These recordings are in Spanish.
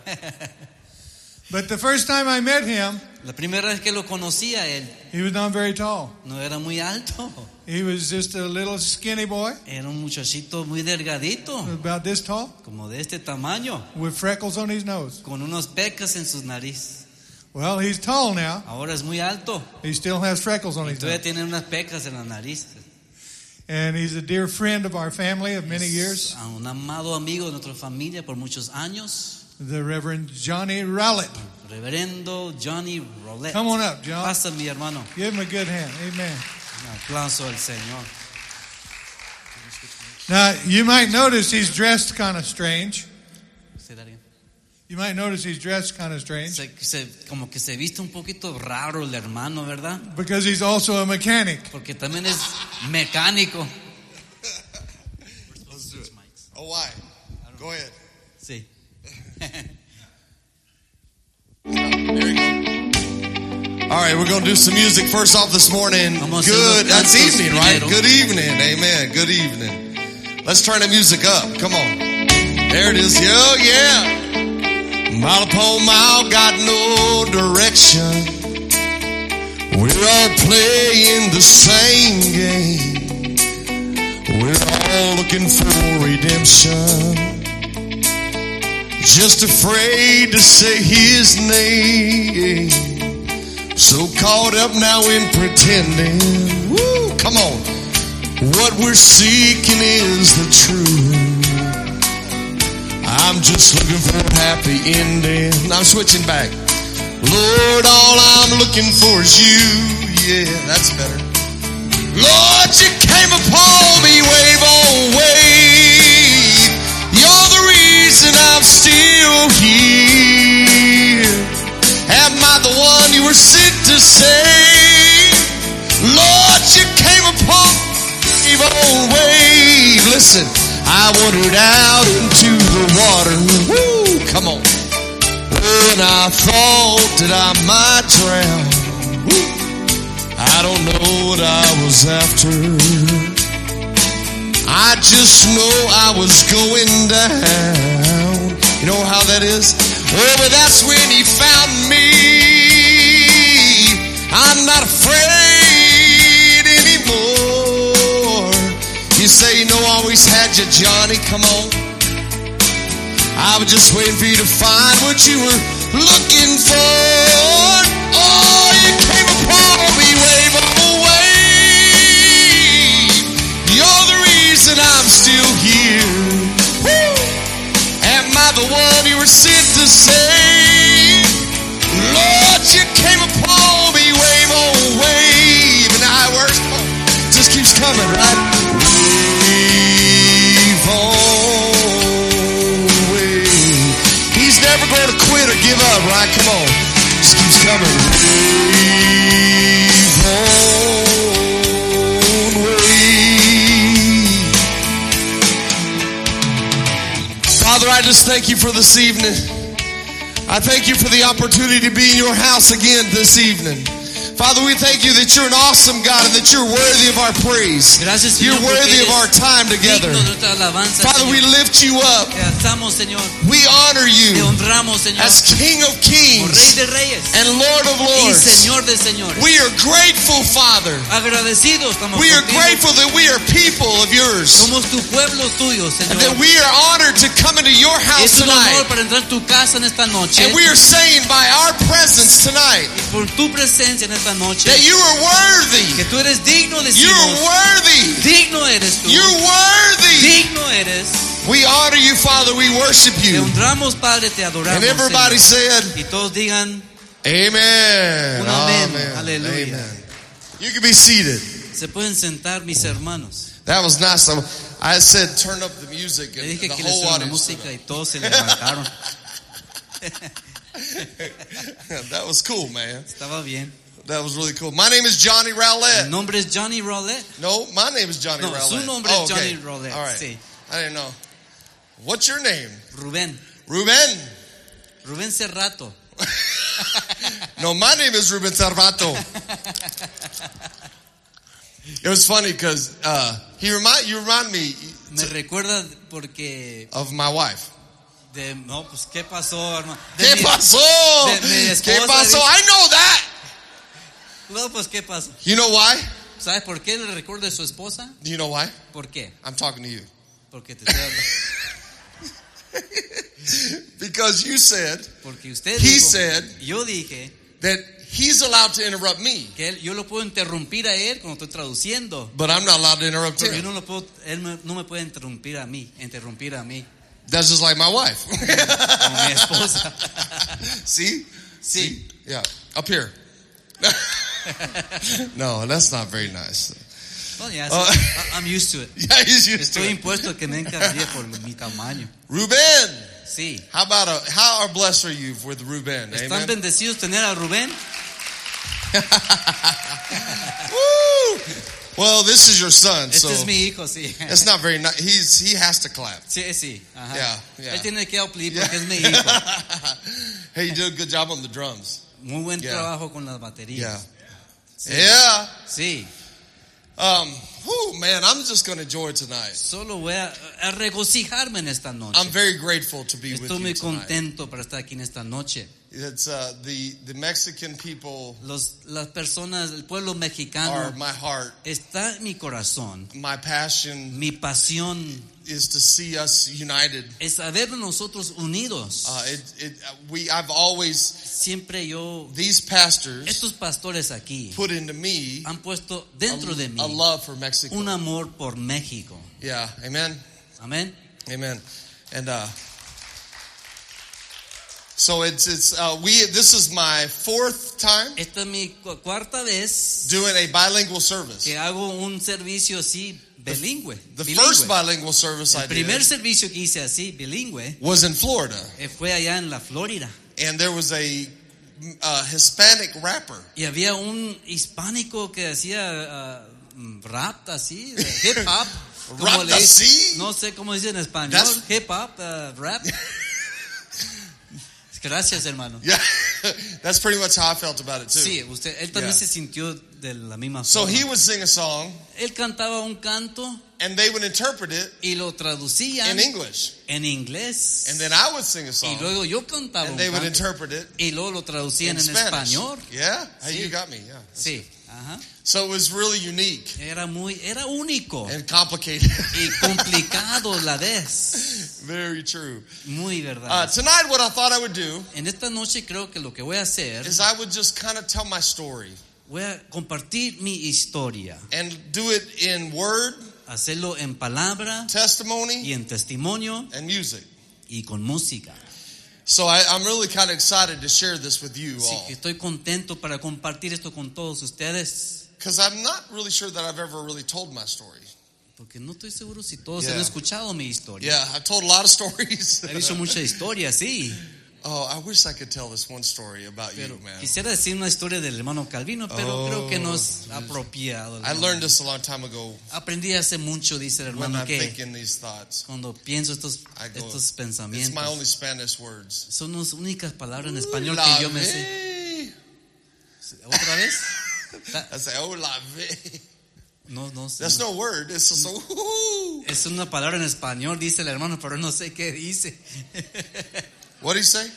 But the first time I met him, La primera vez que lo conocí a él, he was not very tall. no era muy alto. He was just a little skinny boy, Era un muchachito muy delgadito, about this tall, como de este tamaño, with freckles on his nose. con unos pecas en sus nariz. Well, he's tall now. Ahora es muy alto. He still has freckles on his Todavía nose. tiene unas pecas en la nariz. And he's a dear friend of our family of many years, A un amado amigo de nuestra familia por muchos años, the Reverend Johnny Rowlett. Reverendo Johnny Rowlett. Come on up, John. Pasa, mi hermano. Give him a good hand. Amen. Un aplauso al Señor. Now, you might notice he's dressed kind of strange. Say that again. You might notice he's dressed kind of strange Como que se viste un poquito raro el hermano, ¿verdad? because he's also a mechanic. Porque también es mecánico. Let's do it. Oh, why? Go ahead. Sí. There you go. All right, we're going to do some music first off this morning. Vamos a hacer Good. unos That's cantos evening, right? primero. Good evening. Amen. Good evening. Let's turn the music up. Come on. There it is. Oh, yeah. Mile upon mile, got no direction. We're all playing the same game. We're all looking for redemption. Just afraid to say his name. So caught up now in pretending. Woo, come on. What we're seeking is the truth. I'm just looking for a happy ending. I'm switching back. Lord, all I'm looking for is you. Yeah, that's better. Lord, you came upon me, wave on wave. You're the reason I'm still here. Am I the one you were sent to save? Lord, you came upon me, wave on wave. Listen, I wandered out into the water. Woo, come on. And I thought that I might drown. Woo. I don't know what I was after. I just know I was going down. You know how that is? Oh, but that's when he found me. I'm not afraid anymore. You say you know I always had you, Johnny. Come on. I was just waiting for you to find what you were looking for. Oh, you came upon me, wave on wave. You're the reason I'm still here. Woo. Am I the one you were sent to save? Lord, you came upon me, wave on wave. And I works just keeps coming, right? Wave on. Never going to quit or give up, right? Come on. Just keeps coming. Wave on wave. Father, I just thank you for this evening. I thank you for the opportunity to be in your house again this evening. Father, we thank you that you're an awesome God and that you're worthy of our praise. Gracias, You're Señor, worthy of our time together. digno de nuestra alabanza, Father, we Señor. lift you up. Te alzamos, Señor. We honor Te you honramos, Señor. as King of Como Kings Rey de Reyes and Lord of y Lords. Señor de Señores. We are grateful, Father. Agradecidos estamos We are contigo. grateful that we are people of yours Somos tu pueblo tuyo, and that Señor. we are honored to come into your house Es un honor tonight. para entrar a tu casa en esta noche. And we are saying by our presence tonight Y por tu presencia en esta noche, that you are worthy. que tú eres digno, You're decimos. worthy. Digno eres tú. You're worthy. Digno eres. We honor you, Father. We worship Te you. honramos, Padre, te adoramos, And everybody Señor. said, Y todos digan, Amen. Un amén. Amen. Aleluya. Amen. You can be seated. se pueden sentar mis hermanos. That was nice. I said, turn up the music, Le and dije the que les whole suena la audience. música y todos se levantaron. That was cool, man. Estaba bien. That was really cool. My name is Johnny El Rowlett. nombre es Johnny Rowlett. No, my name is Johnny No, Rowlett. su nombre Oh, es okay. Johnny Rowlett. All right. Sí. I didn't know. What's your name? Rubén. Ruben? Rubén Cerrato. No, my name is Ruben Cervato. It was funny because you remind me Me recuerda porque of my wife. No, pues, ¿qué pasó, hermano? ¿Qué pasó? de mi esposa, ¿Qué pasó? dice. I know that. No, pues, ¿qué pasó? You know why? ¿Sabes por qué le recuerdo de su esposa? Do you know why? ¿Por qué? I'm talking to you. Porque te estoy hablando. Because you said Porque usted He dijo, said yo dije that he's allowed to interrupt me, que yo lo puedo interrumpir a él cuando estoy traduciendo. but I'm not allowed to interrupt Pero yo him. no lo puedo, no me puede interrumpir a mí. That's just like my wife. Como mi esposa. See? Sí. Yeah. Up here. No, that's not very nice. No, ya, Oh. I'm used to it. Yeah, he's used to Estoy it. impuesto a que me encargue por mi tamaño. Ruben. Sí. How blessed are you with Ruben? ¿Están Amen. bendecidos tener a Rubén? Woo! Well, this is your son, Este so es mi hijo, sí. it's not very nice. He has to clap. Sí, sí. Ajá. Yeah. Él tiene que aplaudir porque es mi hijo. Hey, you did a good job on the drums. Muy buen Yeah. trabajo con las baterías. Yeah. Yeah. Sí. Man, I'm just going to enjoy tonight. Solo voy a regocijarme en esta noche. I'm very grateful to be with Estoy you muy tonight. contento para estar aquí en esta noche. It's the Mexican people Las personas, el pueblo are mexicano my heart. está en mi corazón. My passion Mi pasión is to see us united. es saber nosotros unidos. I've always, Siempre these pastors estos pastores aquí put into me han puesto dentro de mí a love for Mexico. un amor por México. Yeah, amen. Amén. Amen. And so this is my fourth time Esta es mi cuarta vez doing a bilingual service. que hago un servicio así bilingüe. The bilingüe. first bilingual service I El primer did servicio que hice así bilingüe was in Florida, fue allá en la Florida. and there was a Hispanic rapper. Y había un hispánico que hacía rap así, hip hop. ¿Rap así? No sé cómo dice en español. That's- Hip hop, rap. Gracias, hermano. Yeah, that's pretty much how I felt about it too. Sí, él también Yeah. se sintió de la misma So forma. he would sing a song, Él cantaba un canto and they would interpret it y lo traducían in English, en inglés. and then I would sing a Y song, luego yo cantaba and un they would canto interpret it y luego lo traducían in en Spanish. español. Yeah, hey, Sí. you got me. Yeah. Sí, ajá. So it was really unique Era único and complicated. y complicado a la vez. Very true. Muy verdad. Tonight, what I thought I would do En esta noche creo que lo que voy a hacer, is I would just kind of tell my story voy a compartir mi historia, and do it in word, hacerlo en palabra testimony, y en testimonio and music. y con música. So I'm really kind of excited to share this with you Así all, que estoy contento para compartir esto con todos ustedes, because I'm not really sure that I've ever really told my story. porque no estoy seguro si todos Yeah. han escuchado mi historia. Yeah, I've told a lot of stories. He dicho mucha historia, sí, Oh, I wish I could tell this one story about pero you, man. quisiera decir una historia del hermano Calvino, pero Oh, creo que no es apropiado. I hermano. learned this a long time ago Aprendí hace mucho, dice el when hermano, I'm que thinking these thoughts. cuando pienso estos I go, it's my pensamientos, only Spanish words. son las únicas palabras en español La que yo me sé. ve. ¿Otra vez? I say, oh, la ve. No sé. That's no word. It's just so, Es una palabra en español, dice el hermano, pero no sé qué dice. what do you say?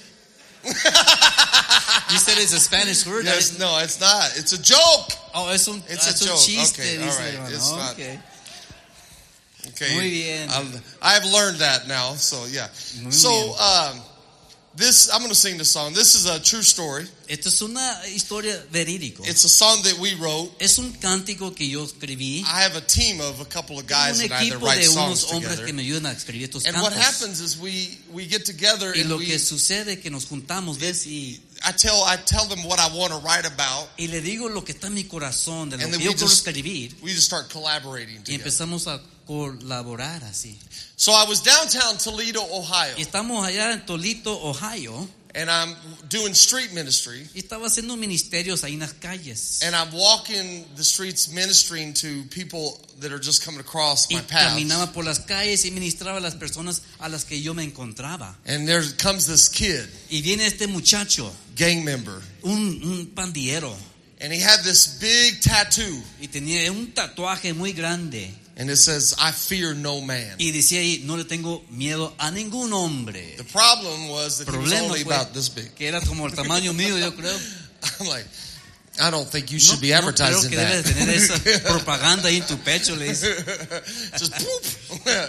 You said it's a Spanish word. Yes, no, it's not. It's a joke. Oh, es un It's a joke. chiste, Okay, dice all right. el hermano. It's not- Okay. Okay. Muy bien. I've learned that now. So yeah. Muy So bien. I'm going to sing this song. This is a true story. Esto es una historia verídico. It's a song that we wrote. Es un cántico que yo escribí. I have a team of a couple of guys Un that I that equipo write de songs unos hombres together. que me ayudan a escribir estos And what cantos. happens is we get together Y and lo que sucede es que nos juntamos, ¿ves? Y I tell them what I want to write about, le digo lo que está en mi corazón, de lo and que then yo we quiero just escribir. start collaborating Y together. empezamos a colaborar así. So I was downtown Toledo, Ohio, Y estamos allá en Toledo, Ohio. and I'm doing street ministry, Y estaba haciendo ministerios ahí en las calles. and I'm walking the streets ministering to people that are just coming across Y my path. caminaba por las calles y ministraba a las personas a las que yo me encontraba. And there comes this kid, Y viene este muchacho, gang member, un pandillero. and he had this big tattoo, Y tenía un tatuaje muy grande. And it says, I fear no man. Y decía ahí, no le tengo miedo a ningún hombre. The problem was that he was Problema only fue about this big. que era como el tamaño mío, yo creo. I'm like, I don't think you should be No creo advertising que debes that. tener esa propaganda ahí en tu pecho, le dice. Just poop.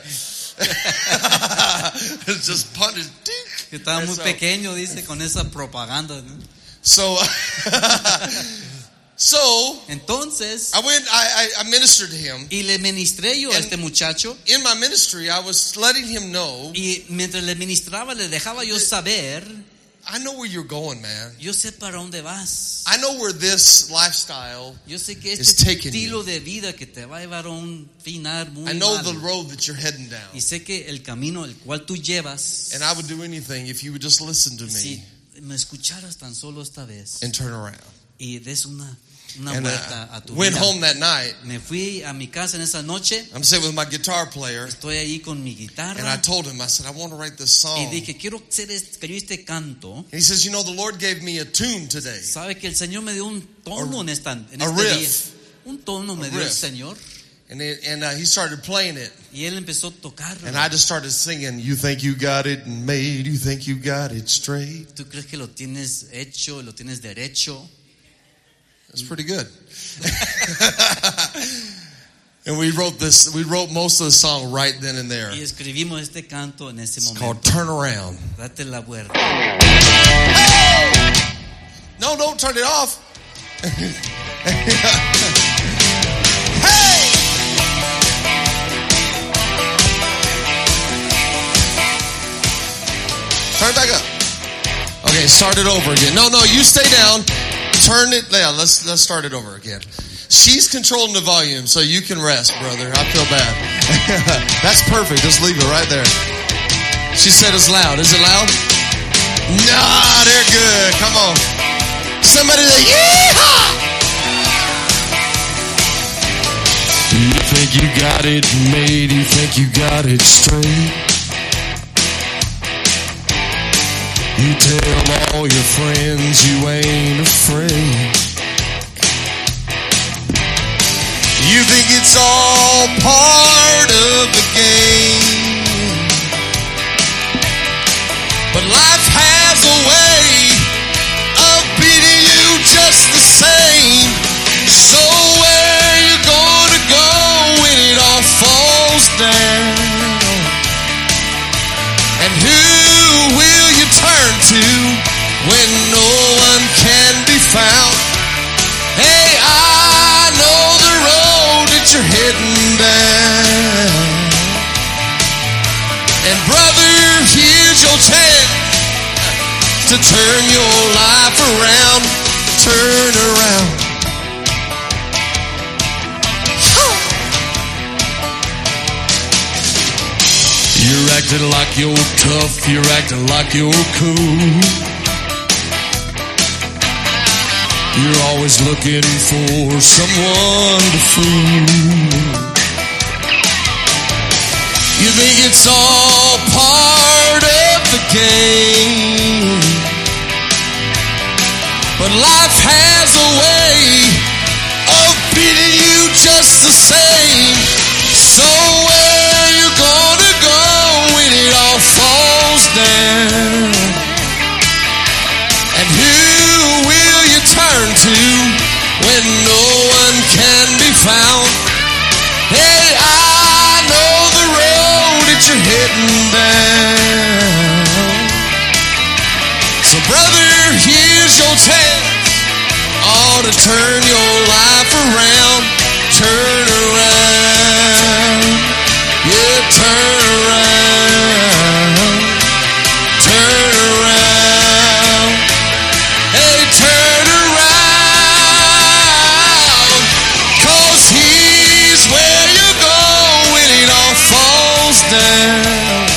Just punished. Que estaba muy pequeño, dice, con esa propaganda, ¿no? So Entonces, I ministered to him. y le ministré yo a este muchacho. In my ministry, I was letting him know. Y mientras le ministraba, le dejaba yo saber, I know where you're going, man. yo sé para dónde vas. I know where this lifestyle. Yo sé que It's este taking estilo de vida que te va a llevar a un final muy I know the malo. road that you're heading down. Y sé que el camino el cual tú llevas, And I would do anything if you would just listen to si me me escucharas tan solo esta vez and turn around. y des una And vuelta a tu went vida. home that night. Me fui a mi casa en esa noche. I'm sitting with my guitar player. Estoy ahí con mi And I guitarra told him, I said, I want to write this y song. dije, quiero hacer este canto. And he says, you know, the Lord gave me a tune today. Sabe que el Señor me dio un tono en este riff. día. Un tono me dio el riff. Señor. And he started playing it. Y él empezó a tocarlo. And I just started singing, you think you got it made, you think you got it straight. ¿Tú crees que lo tienes hecho, lo tienes derecho? That's pretty good. And we wrote most of the song right then and there. Y escribimos este canto en ese It's momento. called Turn Around. Date la vuelta. No, don't turn it off. Turn it back up. Okay, start it over again. No, you stay down. Turn it. Yeah, let's start it over again. She's controlling the volume, so you can rest, brother. I feel bad. That's perfect. Just leave it right there. She said it's loud. Is it loud? Nah, they're good. Come on. Somebody say, yeehaw! You think you got it made, you think you got it straight. You tell all your friends you ain't afraid. You think it's all part of the game. But life has a way of beating you just the same. So where you gonna go when it all falls down? And who will you turn to when no one can be found? Hey, I know the road that you're heading down. And brother, here's your chance to turn your life around. Turn around. You're acting like you're tough, you're acting like you're cool. You're always looking for someone to fool. You think it's all part of the game. But life has a way of beating you just the same. So where you gonna go when it all falls down? And who will you turn to when no one can be found? Hey, I know the road that you're heading down. So brother, here's your chance. Oh, to turn your life around. Turn around. Yeah, turn around. Turn around. Hey, turn around. 'Cause he's where you go when it all falls down.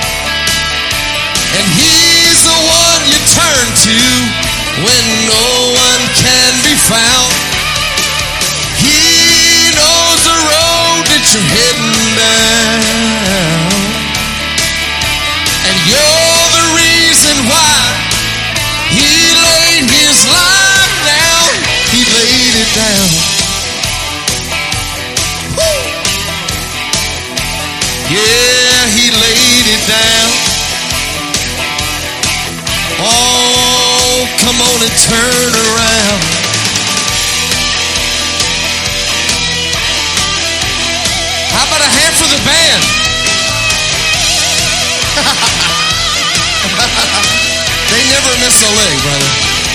And he's the one you turn to when no one can be found. He knows the road that you're heading down. Come on and turn around. How about a hand for the band? They never miss a leg, brother.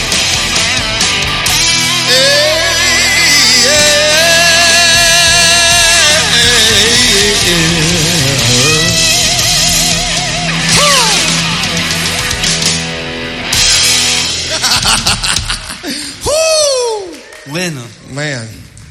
Bueno, Man.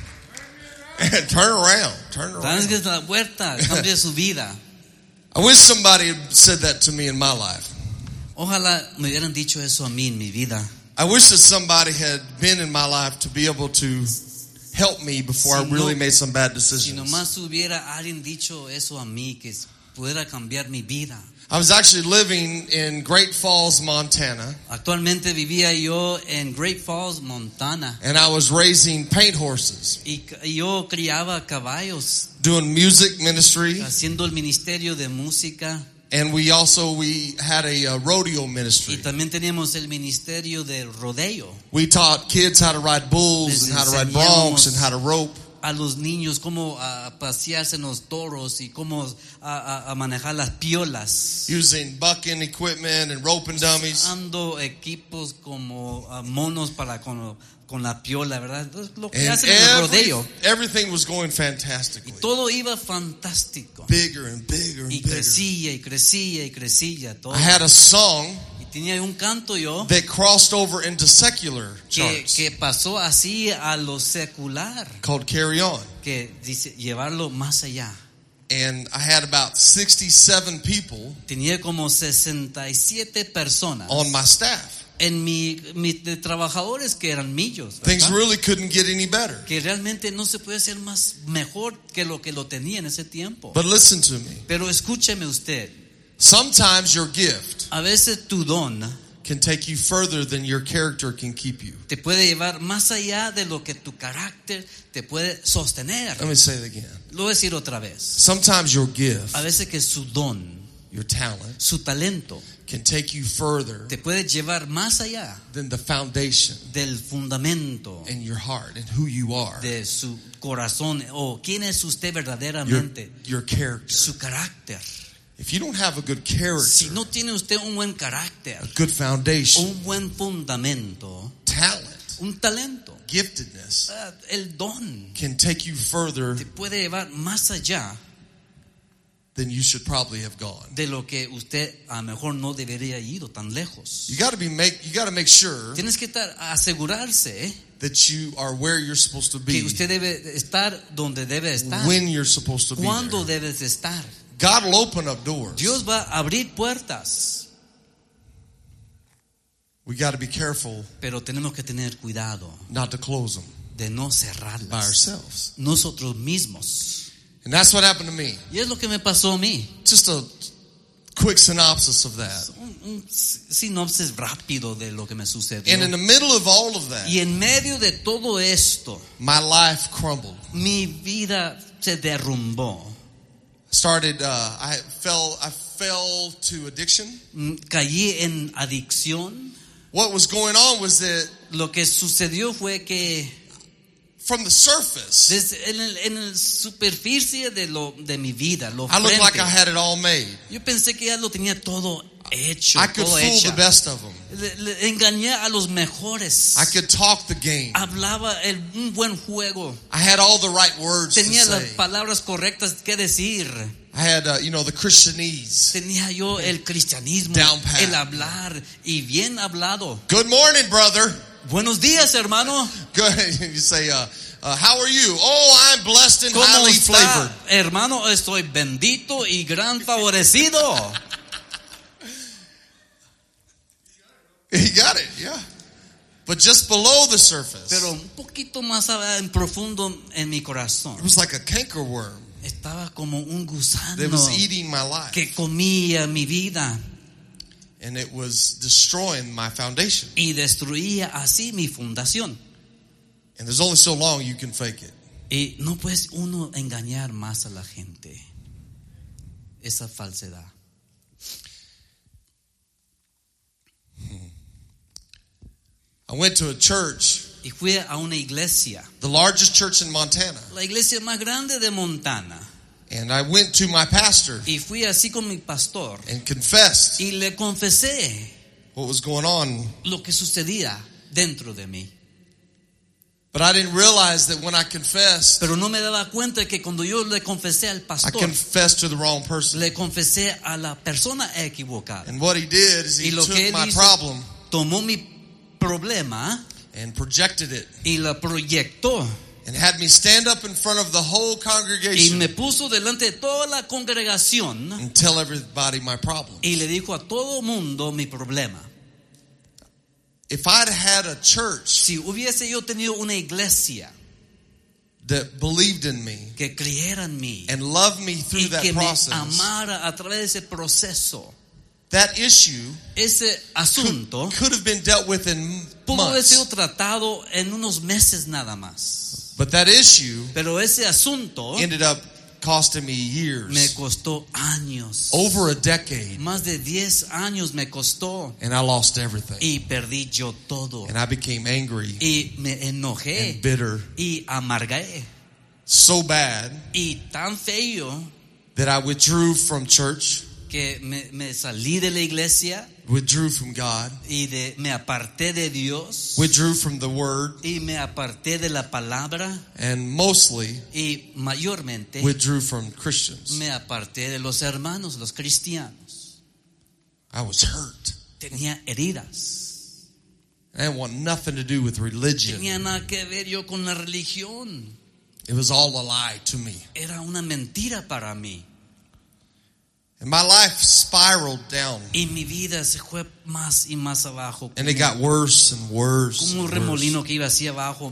Turn around. Turn around. tránsgase la puerta, cambie su vida. I wish somebody had said that to me in my life. Ojalá me hubieran dicho eso a mí en mi vida. I wish that somebody had been in my life to be able to help me before I really made some bad Si decisions. nomás hubiera alguien dicho eso a mí, que pudiera cambiar mi vida. I was actually living in Great Falls, Montana, Actualmente vivía yo en Great Falls, Montana, and I was raising paint horses, y yo criaba caballos, doing music ministry, haciendo el ministerio de música, and we had a rodeo y ministry. también teníamos el ministerio de rodeo. We taught kids how to ride bulls and how to ride broncs and how to rope. A los niños cómo pasearse en los toros y cómo a manejar las piolas. Using bucking equipment and roping dummies. Usando equipos como monos para con la piola, ¿verdad? Entonces, lo que And hacen en el rodeo. everything was going Y fantastically. todo iba fantástico. Bigger and bigger and Y bigger. crecía y crecía y crecía todo. I had a song Y tenía un canto yo that crossed over into secular charts que pasó así a lo secular, called Carry On. que dice llevarlo más allá. And I had about 67 people Tenía como 67 personas on my staff. en de trabajadores que eran millos, Things ¿verdad? really couldn't get any better. Que realmente no se puede hacer más mejor que lo tenía en ese tiempo. But listen to me. Pero escúcheme usted, Sometimes your gift a veces tu don can take you further than your character can keep you. te puede llevar más allá de lo que tu carácter te puede sostener. Let me say it again. Lo voy a decir otra vez. Sometimes your gift, A veces que su don, your talent, su talento, can take you further te puede llevar más allá than the foundation del fundamento in your heart and who you are, de su corazón o quién es usted verdaderamente, your character. su carácter. If you don't have a good Si character, no tiene usted un buen carácter, a good foundation, un buen fundamento, talent, un talento, giftedness, el don can take you further te puede llevar más allá than you should probably have gone. de lo que usted a lo mejor no debería haber ido tan lejos. You got to make sure Tienes que asegurarse that you are where you're supposed to que be, usted debe estar donde debe estar, when you're supposed to be cuándo there. debes de estar. God will open up doors. Dios va a abrir puertas, We got to be careful pero tenemos que tener cuidado not to close them de no by cerrarlas ourselves. nosotros mismos. And that's what happened to me. Y es lo que me pasó a mí. Just a quick synopsis of that. Un sinopsis rápido de lo que me sucedió. And in the middle of all of that, Y en medio de todo esto, my life crumbled. mi vida se derrumbó. I fell to addiction. Caí en adicción. What was going on was that Lo que sucedió fue que from the surface, en la superficie de mi vida, lo I looked like frente, I had it all made. yo pensé que ya lo tenía todo hecho, I could todo fool hecho. the best of them. Le engañé a los mejores. I could talk the game. Hablaba un buen juego. I had all the right words to Tenía las say. palabras correctas que decir. I had, the Christianese. Tenía yo el cristianismo, Down pat. el hablar y bien hablado. Good morning, brother. Buenos días, hermano. Good. You say, how are you? Oh, I'm blessed and ¿Cómo highly está, flavored. hermano? Estoy bendito y gran favorecido. He got it, yeah. But just below the surface, Pero un poquito más en profundo en mi corazón it was like a cankerworm estaba como un gusano that was eating my life. que comía mi vida And it was destroying my foundation. y destruía así mi fundación. And there's only so long you can fake it. Y no puede uno engañar más a la gente. Esa falsedad. I went to a church, y fui a una iglesia, the largest church in Montana. la iglesia más grande de Montana. And I went to my pastor Y fui así con mi pastor and confessed y le confesé what was going on. lo que sucedía dentro de mí. But I didn't realize that when I confessed, Pero no me daba cuenta que cuando yo le confesé al I pastor, confessed to the wrong person. le confesé a la persona equivocada. And what he did is he Y lo que took él my hizo, problem tomó mi problema and projected it y la proyectó and had me stand up in front of the whole y congregation me puso delante de toda la congregación and tell everybody my problem. y le dijo a todo mundo mi problema. If I'd had a church Si hubiese yo tenido una iglesia that believed in me que creyera en mí and loved me through y that que me process, amara a través de ese proceso, that issue ese asunto could have been dealt with in pudo haber sido months. tratado en unos meses nada más. But that issue Pero ese asunto ended up costing me me years, costó años. over a decade, Más de 10 años me costó and I lost everything. y perdí yo todo. And I became angry Y me enojé and bitter y amargué. so bad Y tan feo that I withdrew from church, que me salí de la iglesia withdrew from God, y me aparté de Dios withdrew from the Word, y me aparté de la palabra and mostly y mayormente withdrew from Christians. me aparté de los hermanos, los cristianos. I was hurt. Tenía heridas. I didn't want nothing to do with religion. Tenía nada que ver yo con la religión. It was all a lie to me. Era una mentira para mí. And my life spiraled down. Y mi vida se fue más y más abajo. And it got worse and worse. Como un and worse. remolino que iba hacia abajo,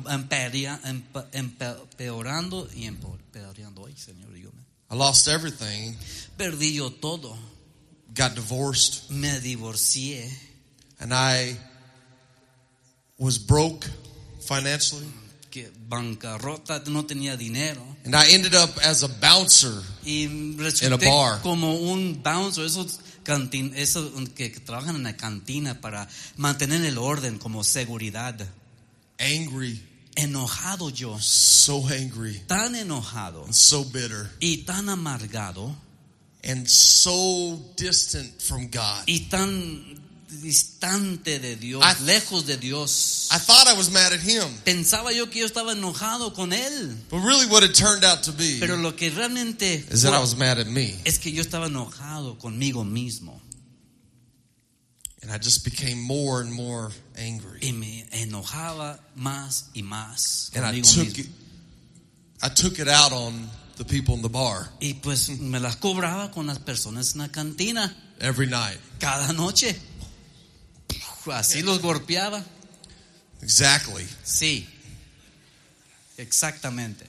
empeorando y empeorando. Ay, Señor, dígame. I lost everything. Perdí yo todo. Got divorced. Me divorcié. And I was broke financially. Que bancarrota, no tenía dinero. And I ended up as a bouncer Y in a resulté bar. como un bouncer, esos que trabajan en la cantina para mantener el orden como seguridad. Angry. Enojado yo, So angry. tan enojado And so bitter. y tan amargado And so distant from God. y tan distante de Dios, I- lejos de Dios. I thought I was mad at him. Pensaba yo que yo estaba enojado con él, But really what it turned out to be pero lo que realmente is that I was mad at me. es que yo estaba enojado conmigo mismo And I just became more and more angry. y me enojaba más y más And I conmigo mismo. took it out on the people in the bar Y pues me las cobraba con las personas en la cantina every night. cada noche. Así los golpeaba. Exactly. Sí, exactamente.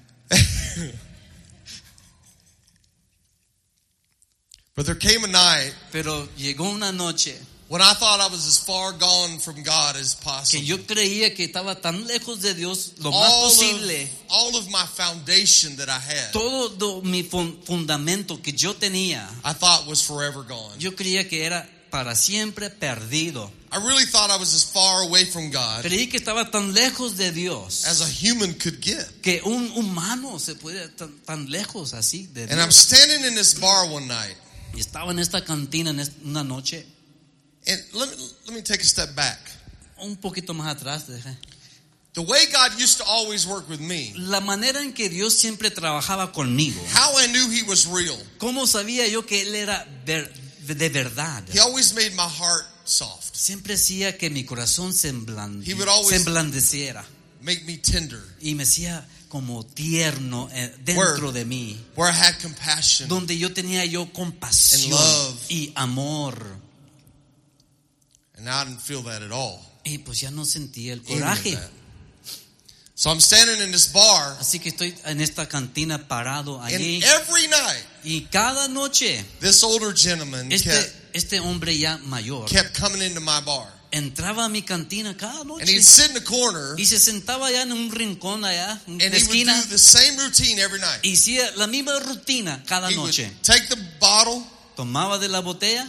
But there came a night Pero llegó una noche when I thought I was as far gone from God as que possible. yo creía que estaba tan lejos de Dios lo más posible. All of my foundation that I had, Todo mi fundamento que yo tenía, I thought was forever gone. yo creía que era para siempre perdido. I really thought I was as far away from God Creí que estaba tan lejos de Dios as a human could get. que un humano se puede tan lejos así de And I'm Dios. standing in this bar one night. Y estaba en esta cantina una noche, And let me take a step back. un poquito más atrás. The way God used to always work with me, La manera en que Dios siempre trabajaba conmigo. how I knew He was real. ¿Cómo sabía yo que Él era de verdad? He always made my heart soft, Siempre hacía que mi corazón se He would always- emblandeciera make me tender, y me hacía como tierno dentro de mí, where I had compassion. donde yo tenía yo compasión And love. y amor. And I didn't feel that at all. Y pues ya no sentía el Any of coraje. that. So I'm standing in this bar, Así que estoy en esta cantina parado allí and every night, y cada noche this older gentleman este hombre ya mayor kept coming into my bar. entraba a mi cantina cada And noche he'd sit in the corner, y se sentaba allá en un rincón allá en and la he would esquina do the same routine every night. y hacía la misma rutina cada He would noche. take the bottle, Tomaba de la botella,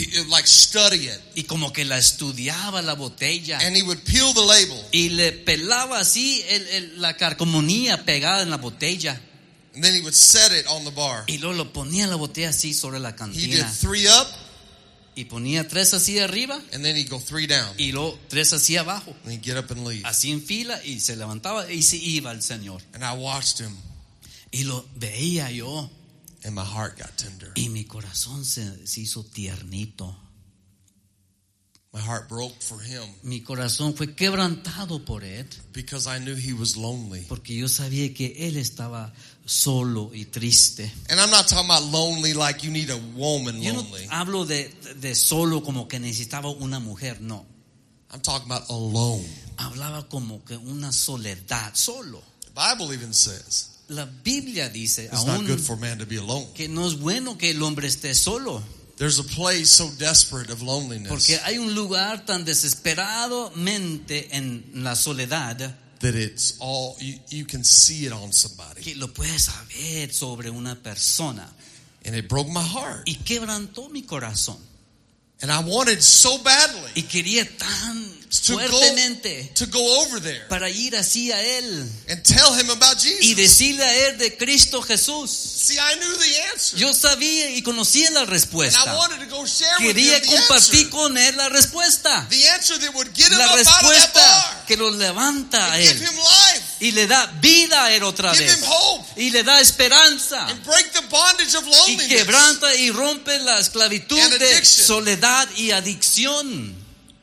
like study it. y como que la estudiaba la botella And he would peel the label. y le pelaba así la carcomonía pegada en la botella And then he would set it on the bar. y luego lo ponía la botella así sobre la He did cantina 3 up, y ponía 3 así arriba and then he'd go 3 down. y luego 3 así abajo, And he'd get up and leave. así en fila, y se levantaba y se iba el Señor. And I watched him, Y lo veía yo and my heart got tender. y mi corazón se hizo tiernito. My heart broke for him Mi corazón fue quebrantado por él, because I knew he was lonely. porque yo sabía que él estaba solo y triste. And I'm not talking about lonely like you need a woman Yo no lonely. hablo de solo como que necesitaba una mujer, no. I'm talking about alone. Hablaba como que una soledad, solo. The Bible even says La Biblia dice it's not aún good for man to be alone. que no es bueno que el hombre esté solo, There's a place so desperate of loneliness porque hay un lugar tan desesperadamente en la soledad that it's all you can see it on somebody. que lo puedes saber sobre una persona. And it broke my heart. Y quebrantó mi corazón. And I wanted so badly Y quería tan to fuertemente go over there para ir así a él and tell him about Jesus. y decirle a él de Cristo Jesús. See, I knew the answer. Yo sabía y conocía la And I respuesta. wanted to go share with him Quería the compartir answer. con él la respuesta. The answer that would get him La up out of that respuesta bar. que lo levanta a And give él him life. y le da vida a él otra Give vez. him hope. Y le da esperanza. And break the bondage of Y loneliness. quebranta y rompe la esclavitud And de addiction. soledad y adicción.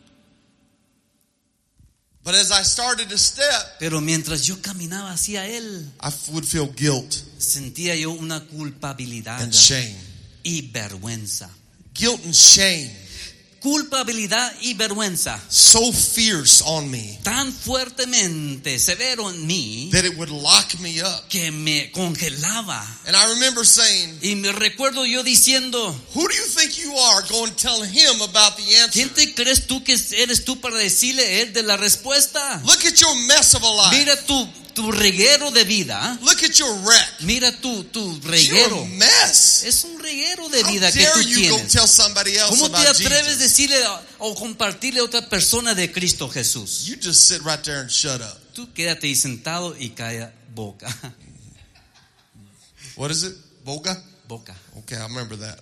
But as I started to step, Pero mientras yo caminaba hacia él, I would feel guilt sentía yo una culpabilidad and shame. y vergüenza. Guilt and shame Culpabilidad y vergüenza so fierce on me tan fuertemente severo en mí that it would lock me up. que me congelaba. And I remember saying, Y me recuerdo yo diciendo, who do you think you are going to tell him about the answer? ¿quién te crees tú que eres tú para decirle a él de la respuesta? Look at your mess of a life. Mira tu reguero de vida. Look at your wreck. Mira tu You're reguero. a mess. Es un reguero de How vida que dare tú you go tienes. tell somebody else ¿Cómo te about atreves a Jesus? decirle o compartirle a otra persona de Cristo Jesús? You just sit right there and shut up. Tú quédate ahí sentado y calla boca. What is it? Boga? Boca. Okay, I remember that.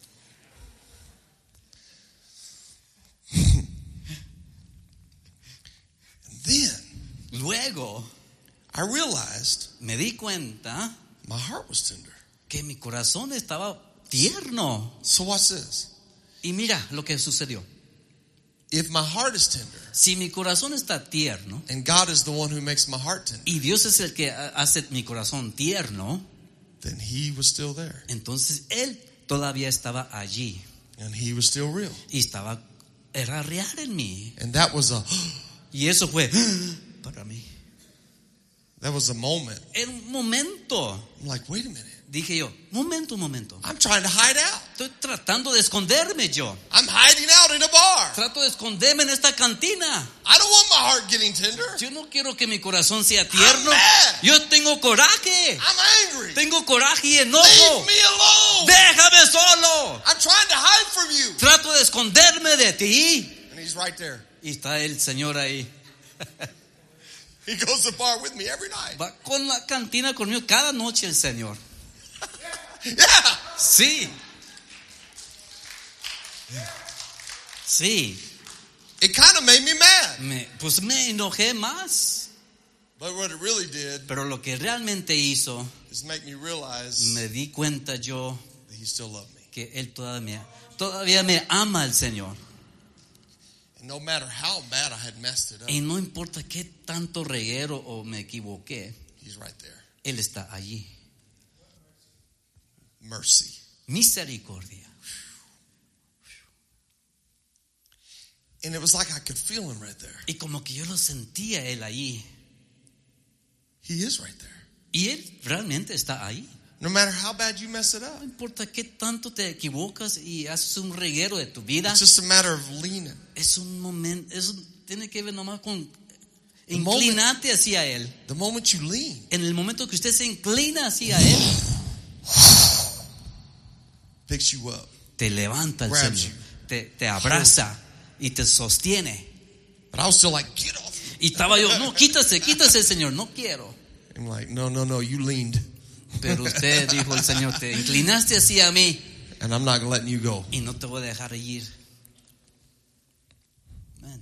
And then Luego I realized me di cuenta my heart was tender. que mi corazón estaba tierno. So watch this. Y mira lo que sucedió. If my heart is tender, Si mi corazón está tierno and God is the one who makes my heart tender, y Dios es el que hace mi corazón tierno, then He was still there. entonces Él todavía estaba allí And He was still real. y era real en mí. And that was Y eso fue para mí. a moment. Era un momento. I'm like, wait a minute. Dije yo, momento. I'm trying to hide out. Estoy tratando de esconderme yo. I'm hiding out in a bar. Trato de esconderme en esta cantina. I don't want my heart getting tender. Yo no quiero que mi corazón sea tierno. I'm mad. Yo tengo coraje. I'm angry. Tengo coraje y Leave enojo. me alone. Déjame solo. I'm trying to hide from you. Trato de esconderme de ti. And He's right there. Y está el Señor ahí. He goes to the bar with me every night. Va con la cantina conmigo cada noche el Señor. Yeah. Sí. Sí. It kind of made me mad. Pues me enojé más. But what it really did Pero lo que realmente hizo, is make me realize me di cuenta yo that He still loved me. que Él todavía me ama el Señor. And no matter how bad I had messed it up, Y no importa qué tanto reguero o me equivoqué, He's right there. Él está allí. Mercy. Misericordia. And it was like I could feel Him right there. Y como que yo lo sentía Él allí. He is right there. Y Él realmente está ahí. No matter how bad you mess it up. No importa qué tanto te equivocas y haces un reguero de tu vida. It's just a matter of leaning. Es un momento, eso tiene que ver nomás con The inclinarte hacia Él. The moment you lean, En el momento que usted se inclina hacia Él, picks you up. te levanta el Grabs Señor, te abraza y te sostiene. But I was still like, get off. Y estaba yo, no, quítase, Señor, no quiero. I'm like, no, you leaned. Pero usted, dijo el Señor, te inclinaste hacia mí And I'm not letting you go. y no te voy a dejar ir. Man.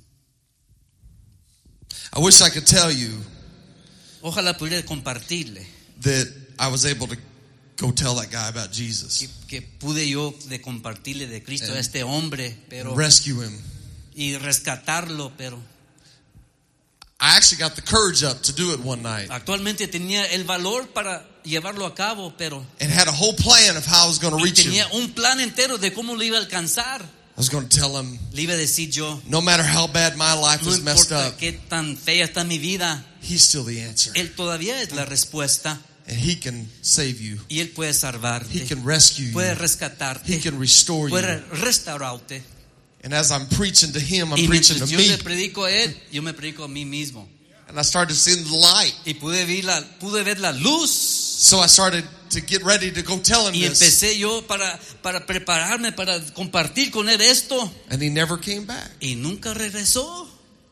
I wish I could tell you Ojalá pudiera compartirle that I was able to go tell that guy about Jesus. que pude yo de compartirle de Cristo a este hombre, pero Rescue him. y rescatarlo, pero I actually got the courage up to do it one night. actualmente tenía el valor para llevarlo a cabo, pero And had a whole plan of how I was going to reach him. tenía un plan entero de cómo lo iba a alcanzar. I was going to tell him, Le iba a decir yo, no matter how bad my life no is messed importa up, qué tan fea está mi vida, he's still the answer. Él todavía es la respuesta And he can save you. y Él puede He salvarte, can rescue puede you. rescatarte, He can restore puede you. restaurarte. And as I'm preaching to him, I'm Y preaching mientras to yo me. le predico a Él, yo me predico a mí mismo. And I started to see the light. Y pude ver la luz. So I started to get ready to go tell him Y this. empecé yo para prepararme para compartir con Él esto. And he never came back. Y nunca regresó.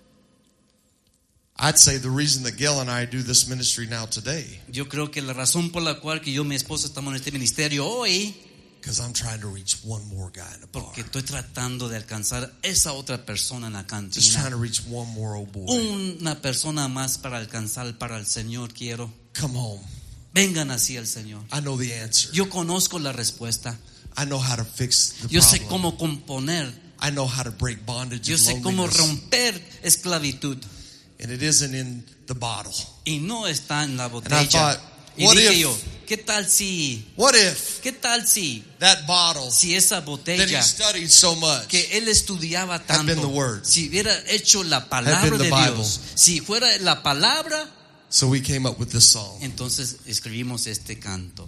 I'd say the reason that Gail and I do this ministry now today, Yo creo que la razón por la cual que yo y mi esposa estamos en este ministerio hoy, because I'm trying to reach one more guy in a bar. porque estoy tratando de alcanzar esa otra persona en la Just trying cantina. to reach one more old boy. Una persona más para alcanzar para el Señor quiero. Come home. Vengan así al Señor. I know the answer. Yo conozco la respuesta. I know how to fix the Yo sé problem. cómo componer. I know how to break bondage Yo and sé cómo loneliness. romper esclavitud. And it isn't in the bottle. Y no está en la I botella. thought, Y what dije if- yo, ¿qué tal si That bottle si esa that he botella studied so much que él estudiaba had been the tanto, word, si hubiera hecho la had palabra been the de Bible. Dios, si fuera la palabra, So we came up with this song. entonces escribimos este canto.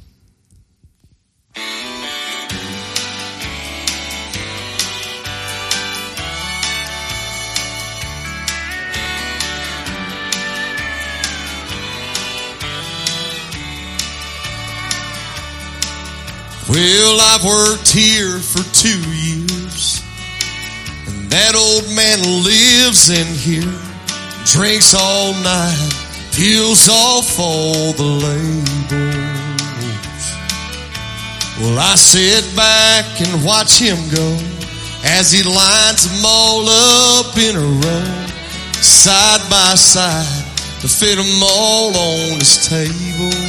Well, I've worked here for 2 years, and that old man lives in here, drinks all night, peels off all the labels. Well, I sit back and watch him go as he lines them all up in a row, side by side, to fit them all on his table.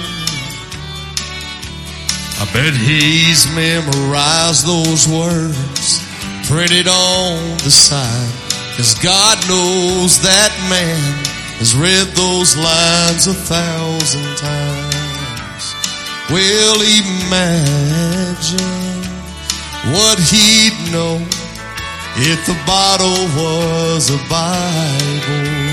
I bet he's memorized those words printed on the side, 'cause God knows that man has read those lines 1,000 times. Well, imagine what he'd know if the bottle was a Bible.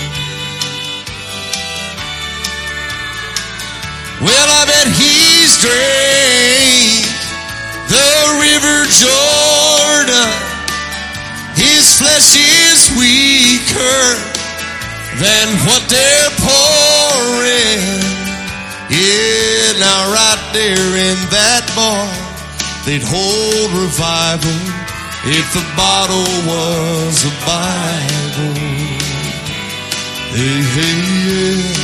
Well, I bet he's drank the river Jordan. His flesh is weaker than what they're pouring. Yeah, now right there in that bar, they'd hold revival if the bottle was a Bible. Hey, hey, yeah.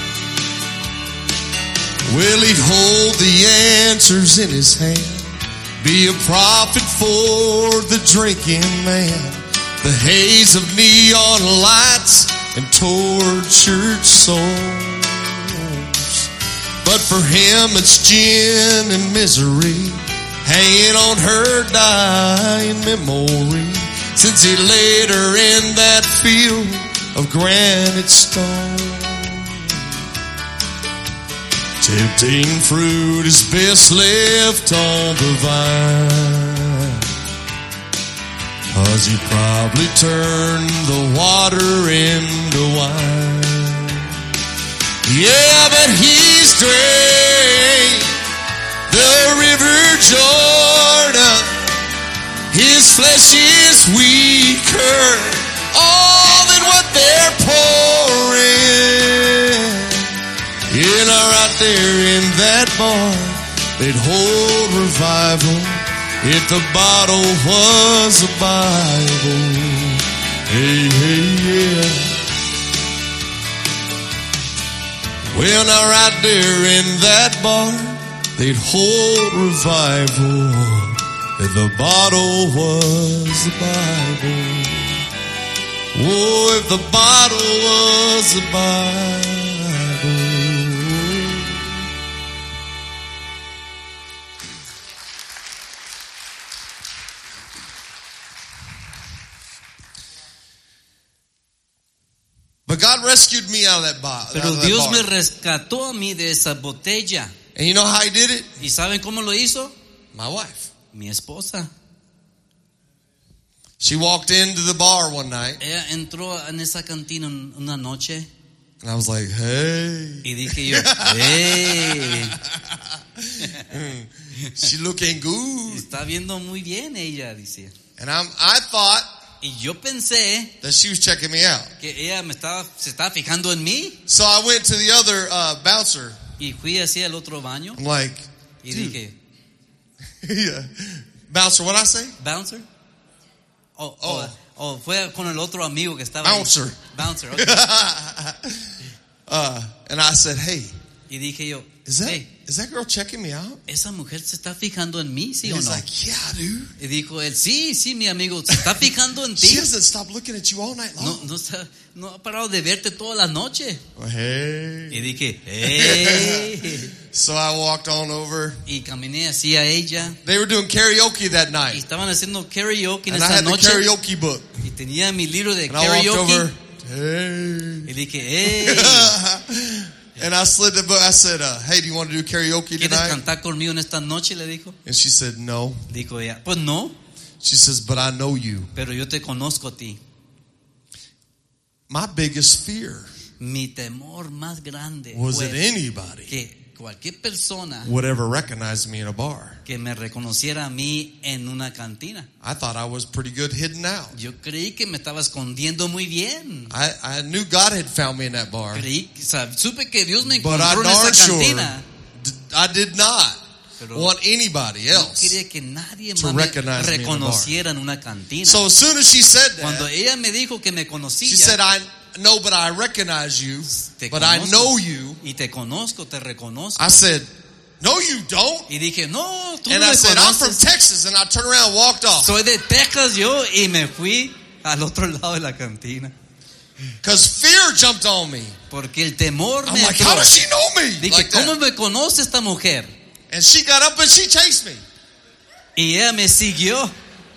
Well, he'd hold the answers in his hand, be a prophet for the drinking man, the haze of neon lights and tortured souls. But for him it's gin and misery, hanging on her dying memory, since he laid her in that field of granite stone. Tempting fruit is best left on the vine, 'cause he probably turned the water into wine. Yeah, but he's drank the river Jordan. His flesh is weaker all than what they're pouring. Yeah, now right there in that bar, they'd hold revival If the bottle was a Bible, hey, hey, yeah. Well, now right there in that bar, they'd hold revival. If the bottle was a Bible. Oh, if the bottle was a Bible. But God rescued me out of that bar. Pero Dios me rescató a mí de esa botella. And you know how He did it? ¿Y saben cómo lo hizo? My wife. Mi esposa. She walked into the bar one night. Ella entró en esa cantina una noche. And I was like, hey. Y dije yo, hey. She looking good. Está viendo muy bien ella, dice. And I thought Y yo pensé that she was checking me out. que ella se estaba fijando en mí. So I went to the other bouncer. Y fui hacia el otro baño. I'm like, Y dude. dije, Yeah. Bouncer, what'd I say? ¿bouncer? Oh. Fue con el otro amigo que estaba Bouncer. ahí. Bouncer, okay. And I said, hey, Y dije yo, is hey, that girl checking me out? ¿esa mujer se está fijando en mí, sí And o he's no? like, yeah, dude. Y dijo él, sí, mi amigo, se está fijando en ti. She doesn't stop looking at you all night long. No ha parado de verte toda la noche. Well, hey. Y dije, hey. So I walked on over. Y caminé hacia ella. They were doing karaoke that Y night. estaban haciendo karaoke en And I esa had the noche. karaoke book. Y tenía mi libro de And I walked karaoke. over. Hey. Y dije, hey, And I slid the book. I said, hey, do you want to do karaoke ¿quieres tonight? cantar conmigo en esta noche? Le dijo. And she said, no. Dijo ella, pues no, She says, but I know you. pero yo te conozco a ti. My biggest fear Mi temor más grande was fue that anybody que cualquier persona would ever recognize me in a bar. que me reconociera a mí en una cantina. I thought I was pretty good hidden out. Yo creí que me estaba escondiendo muy bien. I knew God had found me in that bar. Supe que Dios me But I encontró en darn esa sure cantina. I did not Pero want anybody no else. quería que nadie to más me recognize me in the bar. reconociera en una cantina. So as soon as she said Cuando that, ella me dijo que me conocía, she said, I know, but I recognize you, te but I conozco, know you. y te conozco, te reconozco. I said, no, you don't. Y dije, no, tú And no I me said, I'm from conoces. Texas. And I turned around and walked off. Soy de Texas yo, y me fui al otro lado de la cantina. Because fear jumped on me. Porque el temor I'm me like, entró. how does she know me? Dije, Like ¿cómo that. me conoce esta mujer? And she got up and she chased me. Y ella me siguió.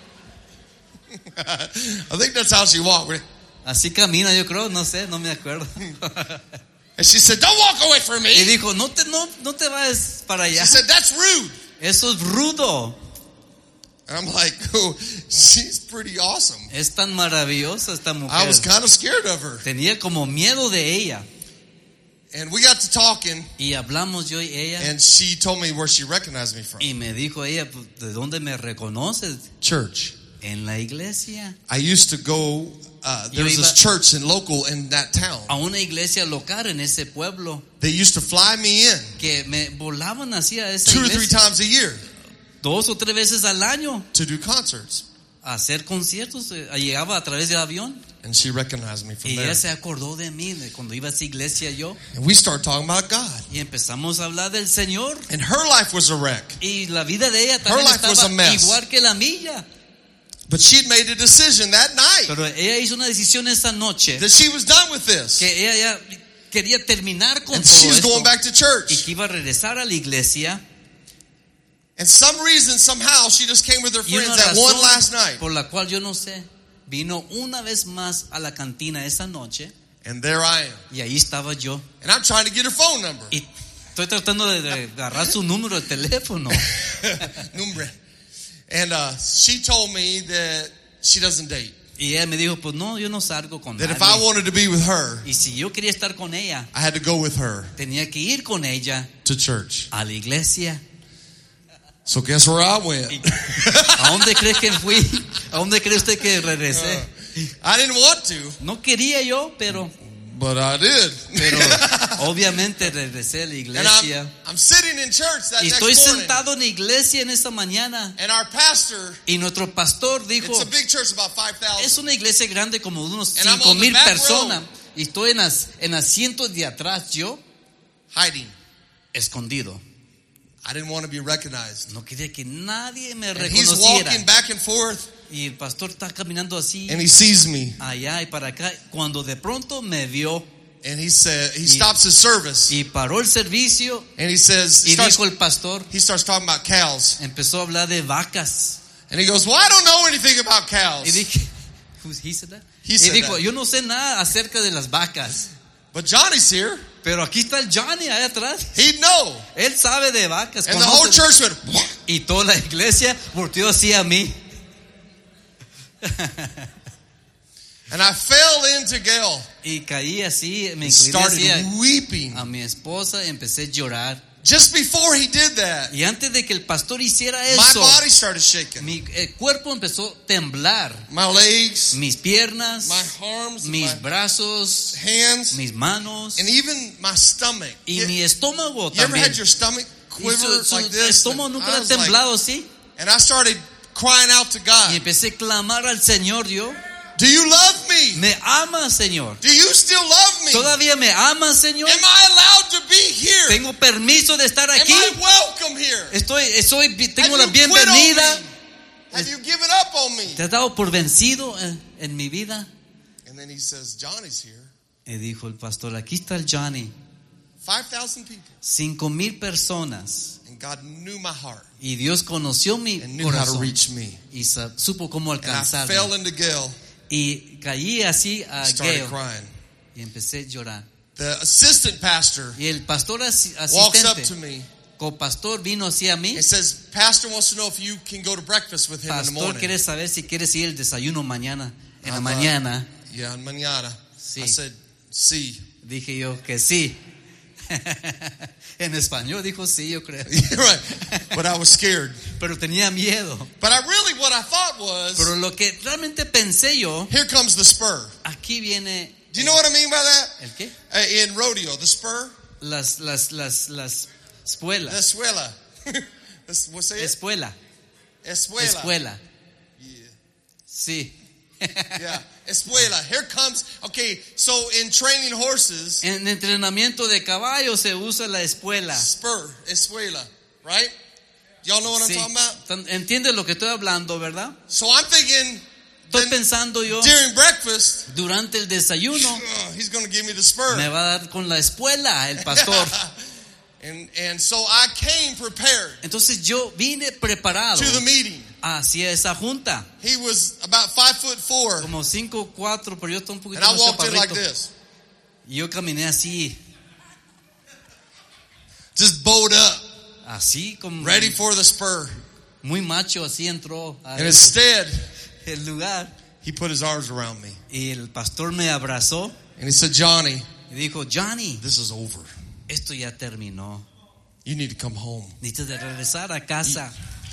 I think that's how she walked. Así camina, yo creo, no sé, no me acuerdo. And she said, don't walk away from Y me. dijo, no te vayas para allá. She said, that's rude. Eso es rudo. And I'm like, oh, she's pretty awesome. Es tan maravillosa esta I mujer. was kind of scared of her. Tenía como miedo de ella. And we got to talking, Y hablamos yo y ella. and she told me where she recognized me from. Y me dijo ella, pues, ¿de dónde me reconoces? Church. En la iglesia. I used to go, there was this church in that town. A una iglesia local en ese pueblo. They used to fly me in Que me volaban hacia esa 2 or 3 iglesia. times a year 2 o 3 veces al año. to do concerts. A hacer conciertos. Llegaba a través del avión. And she recognized me from Y there. ella se acordó de mí de cuando iba a esa iglesia yo. And we started talking about God. Y empezamos a hablar del Señor. And her life was a wreck. Y la vida de ella también life was a estaba mess. igual que la mía. But she'd made a decision that night Pero ella hizo una decisión esa noche that she was done with this. que ella ya quería terminar con And she todo was esto going back to y church. que iba a regresar a la iglesia. And some reason, somehow, she just came with her Y una friends that one razón last night. por la cual yo no sé, vino una vez más a la cantina esa noche And there I am. y ahí estaba yo. And I'm trying to get her phone number. Y estoy tratando de agarrar su número de teléfono. Number. And she told me that she doesn't date. Y ella me dijo, pues no, yo no salgo con That if I nadie. wanted to be with her, Y si yo quería estar con ella, I had to go with her tenía que ir con ella to church. a la iglesia. So guess where I went? Y, ¿a dónde crees que fui? ¿A dónde cree usted que regresé? I didn't want to, No quería yo, pero But I did. Pero obviamente regresé a la And iglesia. I'm sitting in church that Y next estoy morning. sentado en la iglesia en esta mañana. And our pastor, Y nuestro pastor dijo, it's a big church, about es 5,000. una iglesia grande como de unos And I'm on the 5,000 back personas. row. Y estoy en asientos de atrás, yo Hiding. escondido. I didn't want to be recognized. No quería que nadie me And he's reconociera. walking back and forth. Y el pastor está caminando así, And he sees me. allá y para acá. Cuando de pronto me vio And he stops his service. y paró el servicio And he says, y dijo el pastor, he starts talking about cows. empezó a hablar de vacas. And he goes, well, I don't know anything about Y cows. dije, he said that? He Y said dijo, that. yo no sé nada acerca de las vacas. But Johnny's here. Pero aquí está el Johnny allá atrás. He'd know. Él sabe de vacas. And the whole conoce- church went, what? Y toda la iglesia volteó así a mí. And I fell into Gail. Y caí así, me And incliné started así weeping. a mi esposa y empecé a llorar. Just before he did that, Y antes de que el pastor hiciera my eso, body started shaking. mi cuerpo empezó a temblar. My legs, Mis piernas, my arms, mis my brazos, hands, mis manos and even my stomach. y You mi estómago ever también. had your stomach Y quiver su like this? estómago And nunca I le ha was like- temblado así. and I started crying out to Y God, empecé a clamar al Señor, yo. do you love me? ¿Me ama, Señor? Do you still love me? ¿Todavía me ama, Señor? Am I allowed to be here? ¿Tengo permiso de estar Am aquí? I welcome here? Tengo la Have you quit on bienvenida. me? Have you given up on me? ¿Te has dado por vencido en mi vida? And then he says, Johnny's here. Y dijo el pastor, aquí está el Johnny. 5,000 people. 5,000 personas. And God knew my heart Y Dios conoció mi and knew how to corazón. reach me. Y supo cómo And I alcanzarme. fell into Gail, Y caí así a started Gale. crying. Y empecé a llorar. The assistant pastor Y el pastor walks up to asistente, me copastor, vino hacia mí. and says, Pastor wants to know if you can go to breakfast with him in the Pastor, morning. quiere saber si quieres ir al desayuno mañana. En la I'm, mañana. Yeah, mañana. Sí. I said, sí. Dije yo que sí. En español dijo sí, yo creo. Right. But I was scared. Pero tenía miedo. But what I thought was, Pero lo que realmente pensé yo, here comes the spur. aquí viene. Do you know what I mean by that? ¿El qué? In rodeo, the spur, Las the espuelas. escuela. What's it? Espuela. Escuela. Escuela. Yeah. Sí. Yeah. Escuela. Here comes. Okay, so in training horses, En entrenamiento de caballo se usa la espuela. spur, escuela, right? Y'all know what Sí. I'm talking about? ¿Entiendes lo que estoy hablando, verdad? So I'm thinking, Estoy then pensando yo, during breakfast, durante el desayuno, he's going to give me the spur. me va a dar con la espuela el pastor. And so I came prepared Entonces yo vine preparado to the meeting. hacia esa junta. He was about 5'4", Como 5'4", pero yo estoy un poquito and I más walked in like chaparrito. this, Y yo caminé así, just bowed up, así como ready for the spur. muy macho, así entró a And instead, el lugar. he put his arms around me Y el pastor me abrazó and he said, Johnny, y dijo, Johnny, this is over. esto ya terminó. You need to come home. Necesitas de regresar a casa.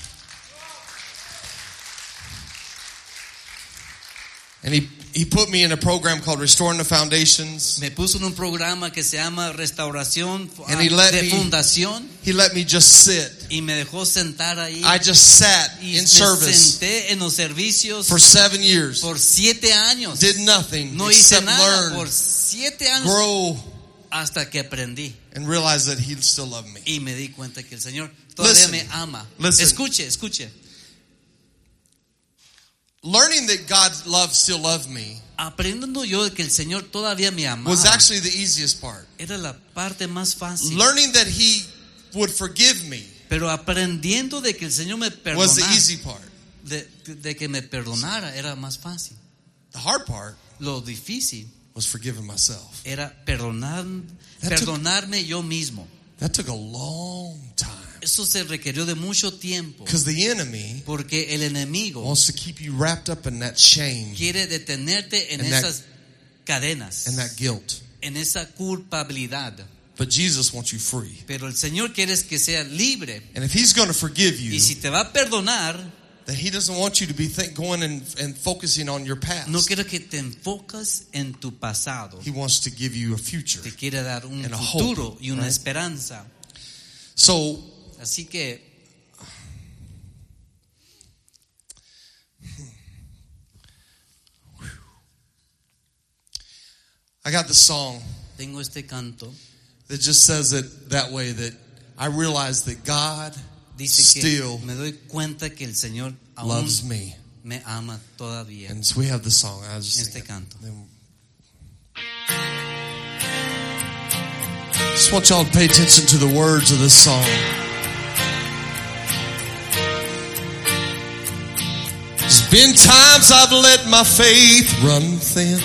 And he put me in a program called Restoring the Foundations. Me puso en un programa que se llama Restauración And he let de me- Fundación He let me just sit. y me dejó sentar ahí. I just sat Y in me service senté en los servicios for 7 years. por 7 años. Did nothing No hice except nada learn, por 7 años grow, hasta que aprendí and realize that he still loved me. y me di cuenta que el Señor todavía Listen. me ama. Listen. Escuche. Learning that God's love still loved me Aprendiendo yo de que el Señor todavía me amaba. was actually the easiest part. Era la parte más fácil. Learning that he would forgive me Pero aprendiendo de que el Señor me was the perdonara, easy part. de que me perdonara era más fácil. The hard part Lo difícil was forgiving myself. era That took- perdonarme yo mismo. That took a long time Eso se requirió de mucho tiempo, because the enemy porque el enemigo wants to keep you wrapped up in that shame quiere detenerte en And that- esas cadenas, and that guilt. en esa culpabilidad. But Jesus wants you free. Pero el Señor quiere que sea libre. And if he's going to forgive you, Y si te va a perdonar, that He doesn't want you to be going and focusing on your past. No quiero que te enfocas en tu pasado. He wants to give you a future. Te quiere dar un and a futuro hope, y una right? esperanza. So, Así que I got the song tengo este canto. that just says it that way, that I realize that God Dice still que me doy cuenta que el Señor aún loves me. me ama todavía. And so we have the song. I just Este canto. Just want y'all to pay attention to the words of this song. There's been times I've let my faith run thin,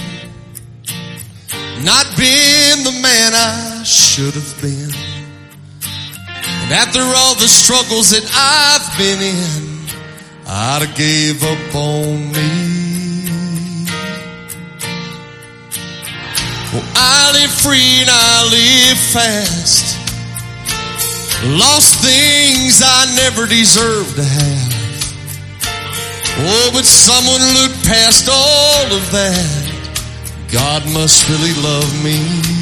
not been the man I should have been. And after all the struggles that I've been in, I'd have gave up on me. Well, I live free and I live fast, lost things I never deserved to have. Oh, but someone looked past all of that. God must really love me.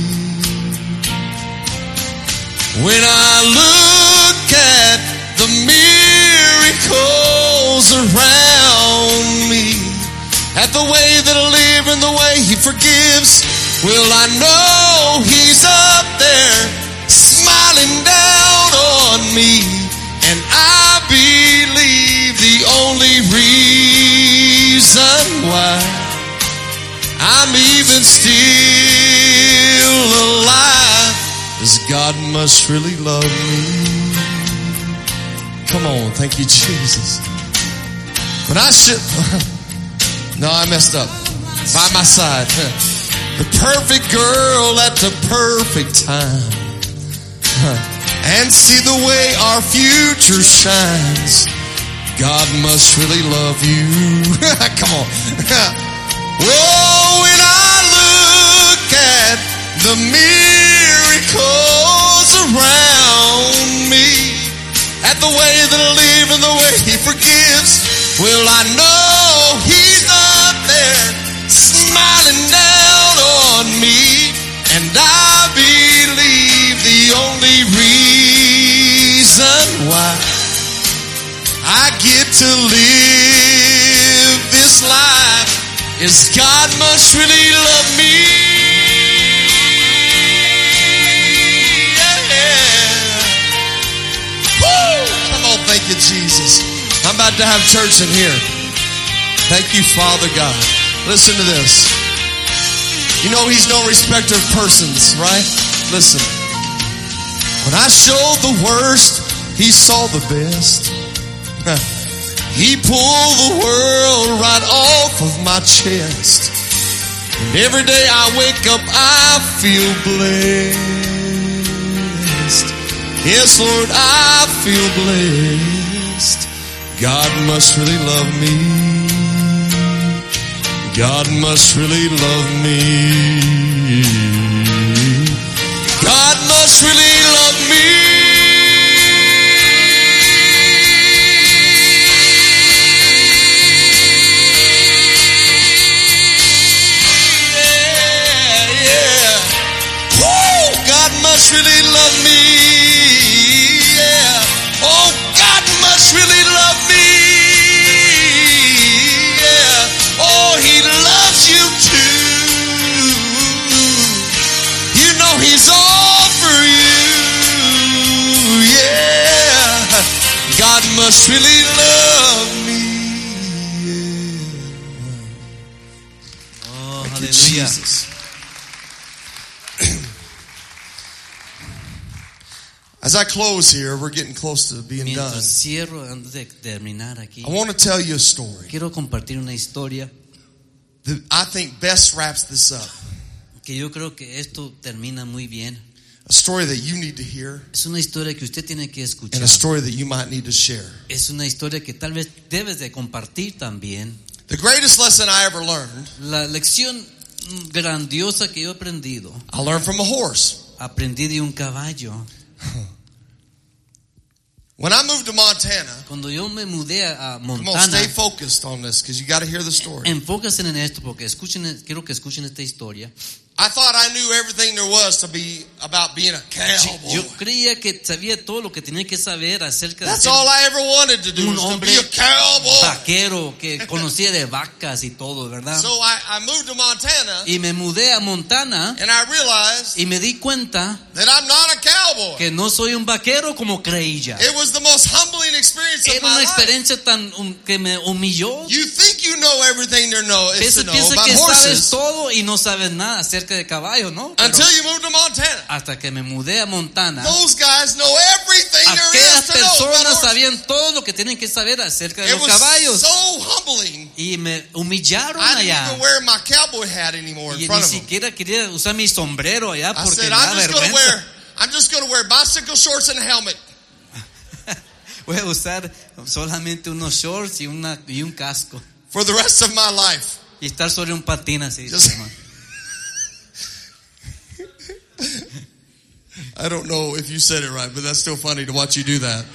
When I look at the miracles around me, at the way that I live and the way He forgives, well, I know He's up there smiling down on me. And I believe the only reason why I'm even still alive is God must really love me. Come on, thank you, Jesus. When I should, no, I messed up. By my side, the perfect girl at the perfect time, and see the way our future shines. God must really love you. Come on. Whoa, when I look at the miracles around me, at the way that I live and the way He forgives, well, I know He's up there smiling down on me. And I believe the only reason why I get to live this life is God must really love me. Yeah. Woo! Come on, thank you, Jesus. I'm about to have church in here. Thank you, Father God. Listen to this. You know He's no respecter of persons, right? Listen. When I showed the worst, He saw the best. He pulled the world right off of my chest. And every day I wake up, I feel blessed. Yes, Lord, I feel blessed. God must really love me. God must really love me. God must really love me. Must really love me, yeah. Oh, God must really love me, yeah. Oh, He loves you too. You know He's all for you, yeah. God must really love me, yeah. Oh, Thank you, aleluya. Jesus. As I close here, we're getting close to being done. Mientras cierro, antes de terminar aquí, I want to tell you a story quiero compartir una historia that I think best wraps this up. que yo creo que esto termina muy bien. A story that you need to hear, Es una historia que usted tiene que escuchar. and a story that you might need to share. Es una historia que tal vez debes de compartir también. The greatest lesson I ever learned, La lección grandiosa que yo he aprendido, I learned from a horse. aprendí de un caballo. When I moved to Montana, Cuando yo me mudé a come on, Montana, stay focused on this because you got to hear the story. enfóquense en esto porque quiero que escuchen esta historia. I thought I knew everything there was to be about being a cowboy. Yo creía que sabía todo lo que tenía que saber acerca de That's ser all I ever wanted to do un was to hombre be a cowboy. vaquero que conocía de vacas y todo, ¿verdad? So I moved to Montana Y me mudé a Montana and I realized y me di cuenta that I'm not a cowboy. que no soy un vaquero como creía. It was the most humbling experience of Era my una life. experiencia que me humilló. You think you know everything there is to know Piensa about que sabes horses todo y no sabes nada acerca de caballos, ¿no? Pero until you move to Montana. hasta que me mudé a Montana, Those guys know everything there aquellas is to know about personas horses. sabían todo lo que tienen que saber acerca de It los was caballos. so humbling. Y me humillaron I didn't allá. even wear my cowboy hat anymore Y in ni front of them. siquiera quería usar mi sombrero allá I porque said, me da vergüenza. I'm just going to wear bicycle shorts and a helmet. Voy a usar solamente unos shorts y un casco. For the rest of my life. Y estar sobre un patín así. Just- I don't know if you said it right, but that's still funny to watch you do that.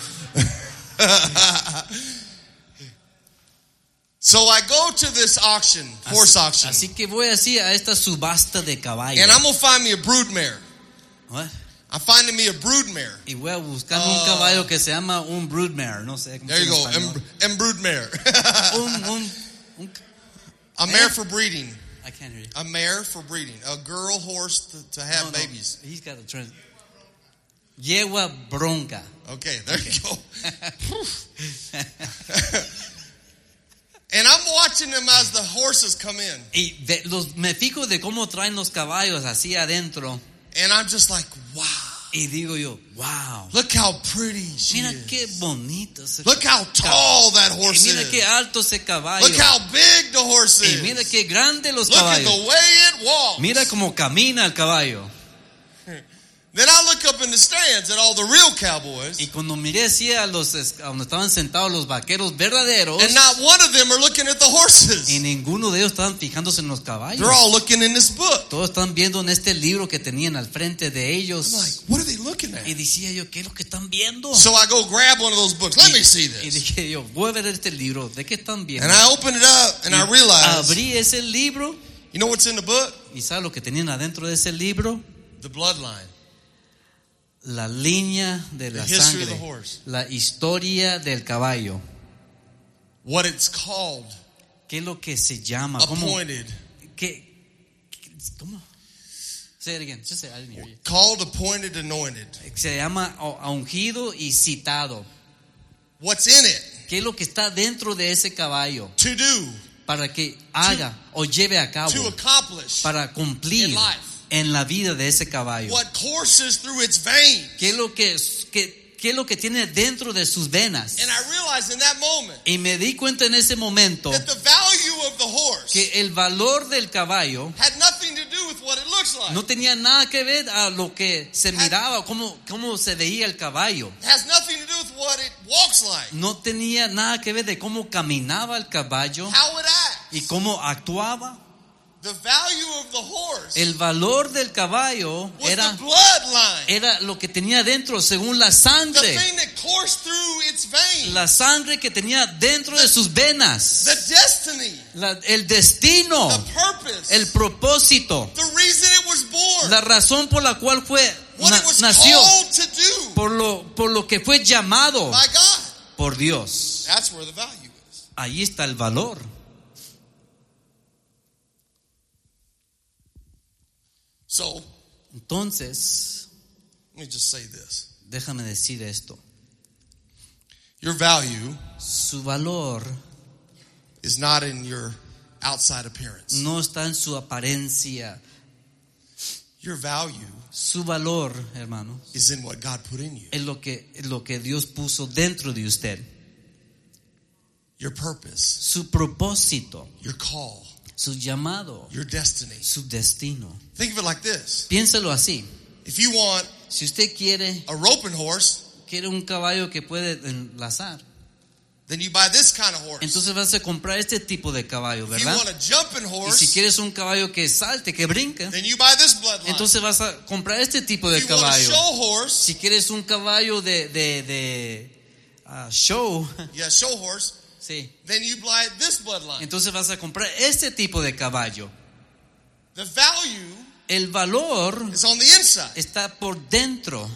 So I go to this auction, horse auction, Así que voy así a esta subasta de caballos. and I'm going to find me a broodmare. What? I'm finding me a broodmare. Y voy a buscar un caballo que se llama un broodmare, no sé cómo There you se go, llama en español. and broodmare. un A mare for breeding. I can't hear you. A mare for breeding. A girl horse to have No, babies. he's got a trend. Yegua bronca. Okay, there you go. And I'm watching them as the horses come in. Y me fijo de cómo traen los caballos así adentro. And I'm just like, wow. Y digo yo, wow. Look how pretty she Mira is. qué bonito ese Look how tall that caballo. horse Mira qué is. alto ese caballo. Look how big the horse Y mira is. qué grande los Look at caballos. the way it walks. Mira cómo camina el caballo. Then I look up in the stands at all the real cowboys, Y cuando miré así a donde estaban sentados los vaqueros verdaderos, and not one of them are looking at the horses. y ninguno de ellos estaban fijándose en los caballos. They're all looking in this book. Todos están viendo en este libro que tenían al frente de ellos. I'm like, what are they looking at? Y decía yo, ¿qué es lo que están viendo? So I go grab one of those books. Let me see Y this. dije yo, voy a ver este libro, ¿de qué están viendo? And I open it up and I realize, Abrí ese libro you know what's in the book? y ¿sabes lo que tenían adentro de ese libro? The bloodline. La línea de la The history of sangre, the horse. la historia del caballo. What it's called. ¿Qué es lo que se llama? ¿Cómo? Appointed. ¿Cómo? Say it again. Just say it. I didn't hear you. Called, appointed, anointed. Se llama ungido y citado. What's in it? ¿Qué es lo que está dentro de ese caballo? To do. Para que haga o lleve a cabo, To accomplish. para cumplir in life. en la vida de ese caballo. What courses through its veins. ¿Qué es lo que tiene dentro de sus venas? And I realized in that moment Y me di cuenta en ese momento that the value of the horse que el valor del caballo had nothing to do with what it looks like. no tenía nada que ver a lo que se miraba, cómo se veía el caballo. It has nothing to do with what it walks like. No tenía nada que ver de cómo caminaba el caballo How it acts. y cómo actuaba. The value of the horse El valor del caballo was era the bloodline. era lo que tenía dentro según la The sangre. thing that coursed through its veins. La sangre que tenía dentro de sus venas. The destiny. El destino. The purpose. El propósito. The reason it was born. La razón por la cual What it was nació. called to do Por lo que fue llamado by God. por Dios. That's where the value is. Ahí está el valor. So, Entonces, let me just say this. déjame decir esto. Your value Su valor is not in your outside appearance. no está en su apariencia. Your value Su valor, hermano, is in what God put in you. es lo que Dios puso dentro de usted. Your purpose, Su propósito, your call, su llamado, your destiny. su destino. Think of it like this. Piénselo así. If you want Si usted quiere a roping horse, un caballo que puede enlazar, then you buy this kind of horse. entonces vas a comprar este tipo de caballo, If you ¿verdad? want a jumping Y horse, si quieres un caballo que salte, que brinque, then you buy this bloodline. entonces vas a comprar este tipo de If you want a caballo. show horse, Si quieres un caballo de show, yeah, show horse, sí, then you buy this bloodline. entonces vas a comprar este tipo de caballo. The value El valor is on the inside. está por dentro.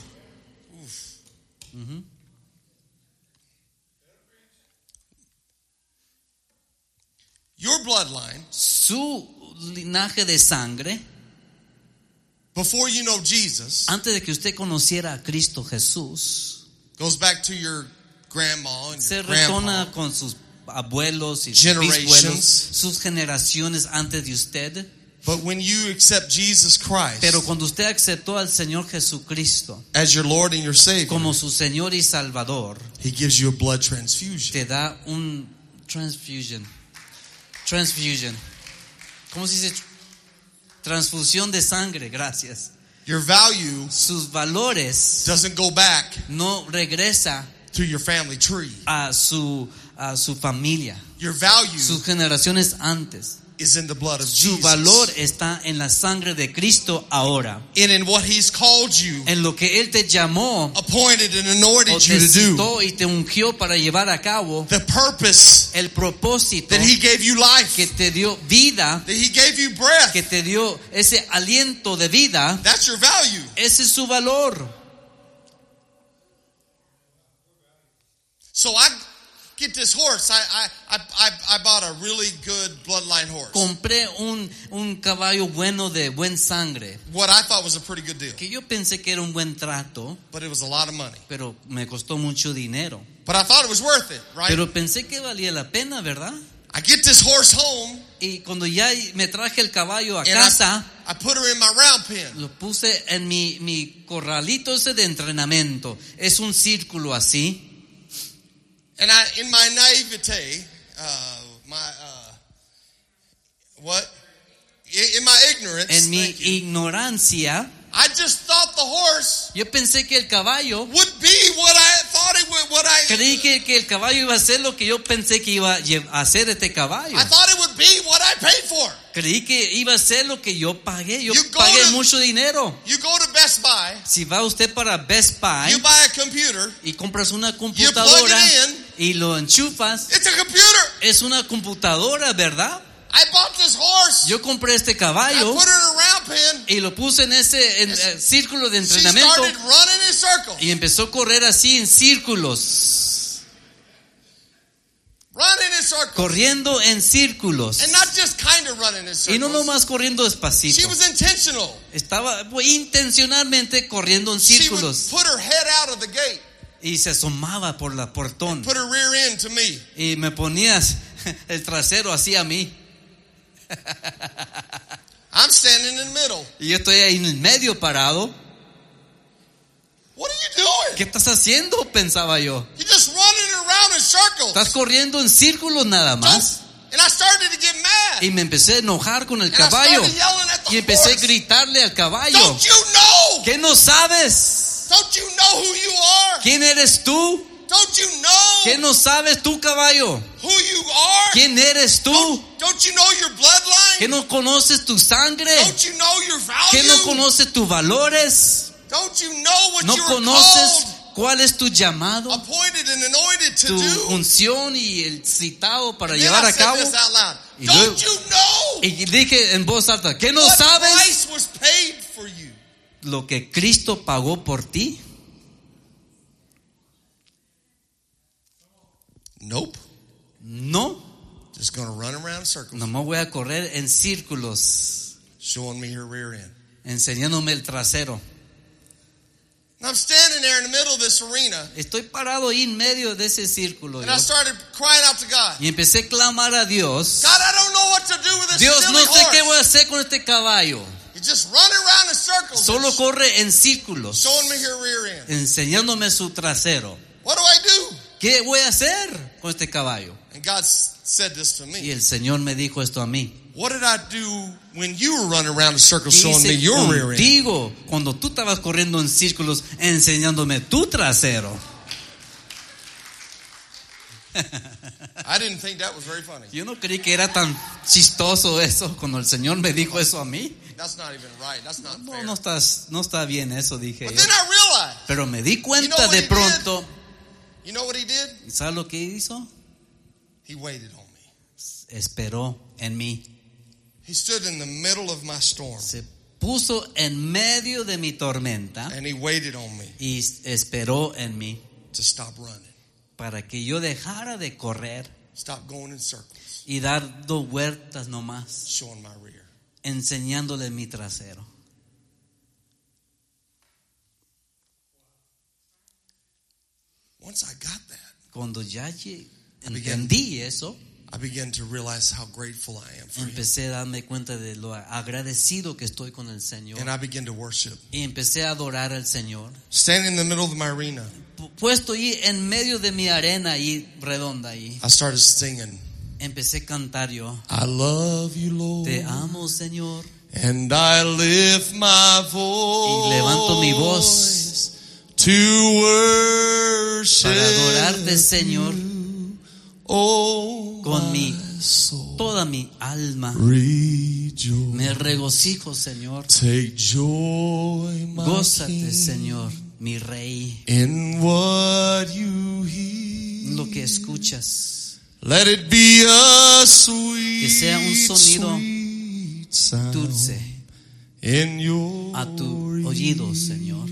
Your bloodline, Su linaje de sangre, before you know Jesus, antes de que usted conociera a Cristo Jesús, goes back to your grandma and se your grandpa. retona con sus abuelos y sus Generations. bisabuelos, sus generaciones antes de usted. But when you accept Jesus Christ Pero cuando usted aceptó al Señor Jesucristo as your Lord and your Savior, como su Señor y Salvador, He gives you a blood transfusion. te da un transfusion. ¿Cómo se dice? Transfusión de sangre, gracias. Your value Sus valores doesn't go back no regresa to your family tree. a su familia, Your value sus generaciones antes. is in the blood of Su Jesus. valor está en la sangre de Cristo ahora, And in what He's called you, en lo que Él te llamó appointed and o anointed te you to do. citó y te ungió para llevar a cabo The purpose el propósito that He gave you life, que te dio vida, that He gave you breath. que te dio ese aliento de vida. That's your value. Ese es su valor. So I get this horse. I bought a really good bloodline horse. Compré un caballo bueno de buen sangre, What I thought was a pretty good deal. que yo pensé que era un buen trato, But it was a lot of money. pero me costó mucho dinero. But I thought it was worth it, right? Pero pensé que valía la pena, ¿verdad? I get this horse home Y cuando ya me traje el caballo a and casa, I put her in my round pen. lo puse en mi corralito ese de entrenamiento. Es un círculo así. And in my naivete, in my ignorance, En mi thank you, ignorancia, I just thought the horse yo pensé que el caballo, would be what I thought it would. creí que el caballo iba a hacer lo que yo pensé que iba a hacer este caballo. I thought it would be what I paid for. Creí que iba a ser lo que yo pagué. Yo You go pagué to- mucho dinero. You go to Best Buy, Si va usted para Best Buy you buy a computer, y compras una you computadora plug it in, y lo enchufas, it's a computer. es una computadora, ¿verdad? I bought this horse, Yo compré este I caballo put her in a round pen, y lo puse en ese círculo de she entrenamiento started running in circles, y empezó a correr así en círculos, running in circles, corriendo en círculos. and not just kind of running in Y no circles. nomás corriendo She despacito. was intentional. Estaba intencionalmente corriendo en She would círculos put her head out of the gate, y se asomaba por la portón put her rear end to me. y me ponías el trasero así a mí. I'm standing in the middle. Y yo estoy ahí en el medio parado. What are you doing? ¿Qué estás haciendo? Pensaba yo. You're just running around in circles. Estás corriendo en círculos nada más. And I started to get mad. Y me empecé a enojar con el And I caballo. started yelling at the Y empecé a horse. gritarle al caballo. Don't you know? ¿Qué no sabes? Don't you know who you are? ¿Quién eres tú? Don't you know ¿Qué no sabes tú, caballo? who you are? ¿Quién eres tú? Don't you know your bloodline? ¿Qué no conoces tu sangre? Don't you know your ¿Qué no value? conoces tus valores? Don't you know what ¿No you were conoces called, cuál es tu llamado? appointed and anointed to Tu do? unción y el citado para And then llevar I a said cabo. this out loud. Y Don't luego- you know Y dije en voz alta, ¿qué no what sabes price was paid for you? lo que Cristo pagó por ti? Nope. No, Just going to run around in circles, no me voy a correr en círculos, showing me her rear end. enseñándome el trasero. And I'm standing there in the middle of this arena, Estoy parado ahí en medio de ese círculo and yo, I started crying out to God. y empecé a clamar a Dios. God, I don't know what to do with this Dios, silly no sé qué horse. voy a hacer con este caballo. You just run around in circles, Solo and corre en círculos, showing me her rear end. enseñándome su trasero. What do I do? ¿Qué voy a hacer con este caballo? And God said this to Y me. el Señor me dijo esto a mí. What did I do when you were running around in circles, ¿Qué showing me hice your rear end? contigo cuando tú estabas corriendo en círculos enseñándome tu trasero? I didn't think that was very funny. Yo no creí que era tan chistoso eso cuando el Señor me dijo eso a mí. That's not even right. That's not fair. No está bien eso, dije But yo. then I realized Pero me di You cuenta know what de he pronto You know what he did? ¿Y sabe lo que hizo? He waited on me. Esperó en mí. He stood in the middle of my storm Se puso en medio de mi tormenta and he waited on me y esperó en mí to stop running, para que yo dejara de correr stop going in circles, y dando vueltas nomás, showing my rear. enseñándole mi trasero. Once I got that, Cuando ya entendí eso, I began to realize how grateful I am for him. empecé a darme cuenta de lo agradecido que estoy con el Señor. And I began to worship. Y empecé a adorar al Señor. Standing in the middle of my arena, Puesto ahí en medio de mi arena ahí redonda ahí, I started singing, empecé a cantar yo. I love you, Lord, Te amo, Señor. and I lift my voice levanto mi voz to worship para adorarte, Señor, oh, con my mi soul. toda mi alma. Rejoice. Me regocijo, Señor. Take joy, my Gózate, King, Señor, mi Rey, in what you hear. lo que escuchas. Let it be a sweet, Que sea un sonido sweet sound dulce in your a tu oído, Señor.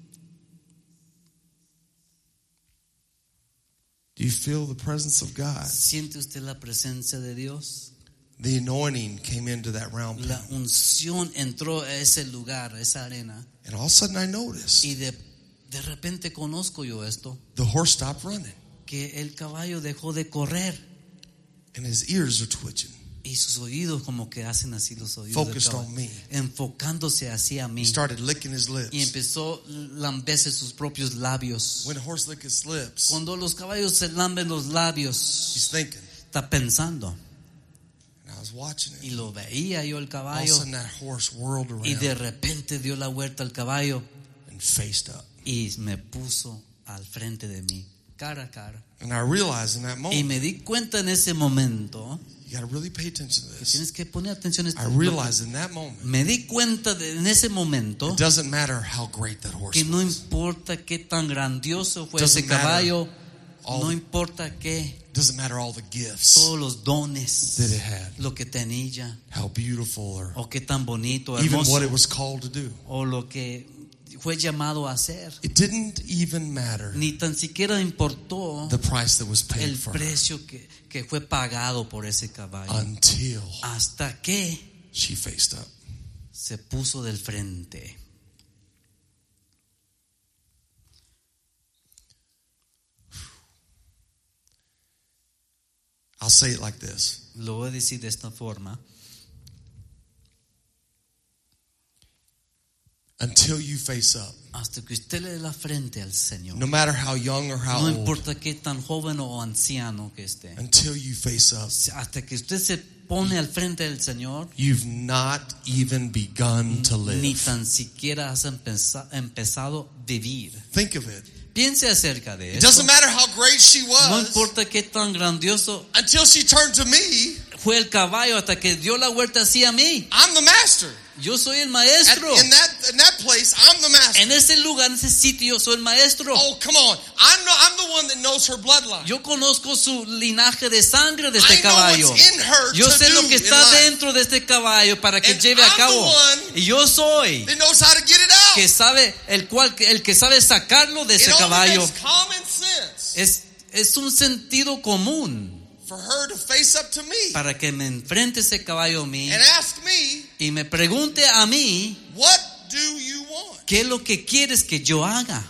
Do you feel the presence of God? ¿Siente usted la presencia de Dios? The anointing came into that round La pen. unción entró a ese lugar, a esa arena. And all of a sudden I noticed Y de repente conozco yo esto, the horse stopped running que el caballo dejó de correr and his ears are twitching. y sus oídos como que hacen así los oídos del Focused caballo, on me. enfocándose hacia mí. He started licking his Y lips. empezó a lamberse sus propios labios. When a horse licks his lips, Cuando los caballos se lamben los labios, he's thinking. está pensando. And I was watching Y it. lo veía yo el All of a caballo sudden that horse whirled y de around repente dio la vuelta al caballo and faced up. y me puso al frente de mí, cara a cara. And I realized in that Y moment, me di cuenta en ese momento, you got to really pay attention to que this. tienes que poner atención a I esto. realized in that moment, Me di cuenta en ese momento it doesn't matter how great that horse que no was. importa qué tan grandioso fue Doesn't ese caballo, all no the- importa qué, It doesn't matter all the gifts todos los dones, that it had, lo que tenía, how beautiful or o qué tan bonito, even what hermoso, it was called to do. o lo que fue llamado a hacer. It didn't even matter Ni tan siquiera importó the price that was paid el for her precio que fue pagado por ese caballo, until hasta que she faced up. se puso del frente. I'll say it like this. Lo voy a decir de esta forma: Until you face up, hasta que usted le dé la frente al Señor, no matter how young or how no old, importa qué tan joven o anciano que esté, until you face up, hasta que usted se pone al frente del Señor, you've not even begun to ni live. tan siquiera has empezado a vivir. Think of it. Piense acerca de It eso. doesn't matter how great she No was importa qué tan grandioso until she turned to me. fue el caballo, hasta que dio la vuelta hacia mí. I'm the master. Yo soy el In maestro. that place, I'm the master. En ese lugar, en ese sitio, yo soy el maestro. Oh, come on. I'm the one that knows her bloodline. Yo conozco su linaje de sangre de I este know caballo. what's in her Yo to sé lo do que in está life. dentro de este caballo para que And lleve a I'm the cabo. one Y yo soy That knows how to get it out. que sabe el que sabe sacarlo de It ese only caballo. makes common sense Es un sentido común for her to face up to me para que me enfrente ese caballo a mí and ask me, y me pregunte a mí, what do you want? ¿qué es lo que quieres que yo haga?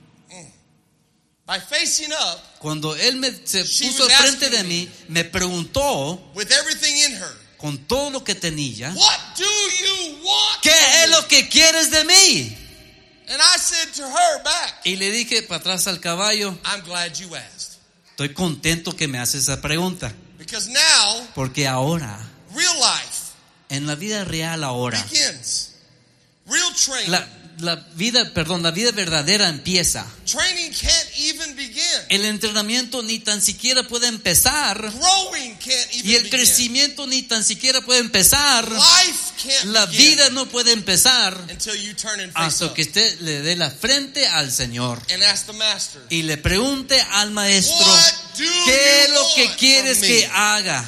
By facing up Cuando él se She puso was al frente asking de mí, me preguntó with everything in her, con todo lo que tenía, what do you want? ¿qué from es me? lo que quieres de mí? And I said to her back, Y le dije para atrás al caballo, I'm glad you asked. estoy contento que me haces esa pregunta, Because now, porque ahora, real life en la vida real ahora, begins. Real training. la vida verdadera empieza. Training can't even begin. El entrenamiento ni tan siquiera puede empezar Growing can't even y el begin. crecimiento ni tan siquiera puede empezar. Life can't La begin vida no puede empezar until you turn and face hasta up que usted le dé la frente al Señor and ask the master, y le pregunte al maestro, what do ¿qué es you lo que want quieres from me? que haga?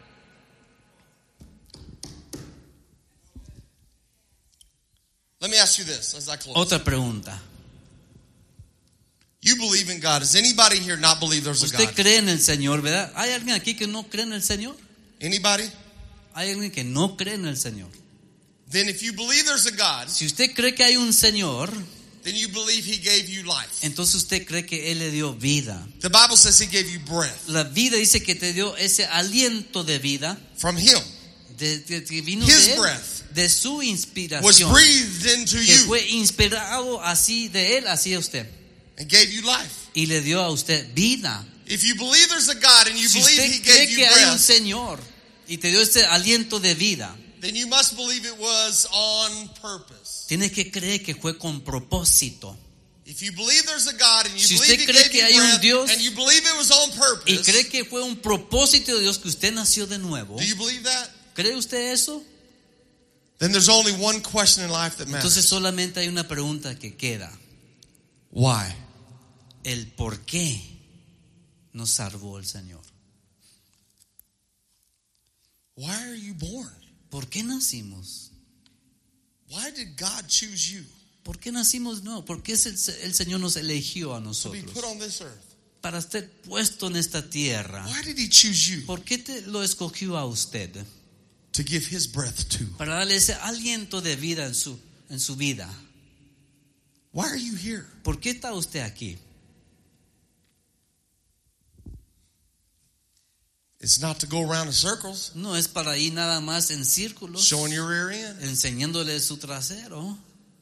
Let me ask you this as I close. Otra pregunta. You believe in God. Does anybody here not believe there's a ¿Usted God? cree en el Señor, verdad? ¿Hay alguien aquí que no cree en el Señor? Anybody? ¿Hay alguien que no cree en el Señor? Then if you believe there's a God, Si usted cree que hay un Señor, then you believe He gave you life. entonces usted cree que Él le dio vida. The Bible says He gave you breath La vida dice que te dio ese aliento de vida from Him. que vino His de Él, breath de su was inspiración, breathed into que you fue inspirado así de Él, así a usted, and gave you life. y le dio a usted vida. If you believe there's a God and you Si believe usted He cree gave you que hay un breath, Señor y te dio este aliento de vida, then you must believe it was on purpose. tienes que creer que fue con propósito. If you believe there's a God and you Si believe usted He cree gave que you hay un breath Dios and you believe it was on y purpose, cree que fue un propósito de Dios que usted nació de nuevo, do you believe that? ¿cree usted eso? Then there's only one question in life that Entonces matters. solamente hay una pregunta que queda: Why? el por qué nos salvó el Señor. Why are you born? ¿Por qué nacimos? Why did God choose you ¿Por qué nacimos? No, porque el Señor nos eligió a to be nosotros put on this earth? para ser puesto en esta tierra. Why did He choose you ¿Por qué lo escogió a usted? to give His breath to? Para darle ese aliento de vida en su vida. Why are you here? ¿Por qué está usted aquí? It's not to go around in circles, No es para ir nada más en círculos, showing your rear end. enseñándole su trasero.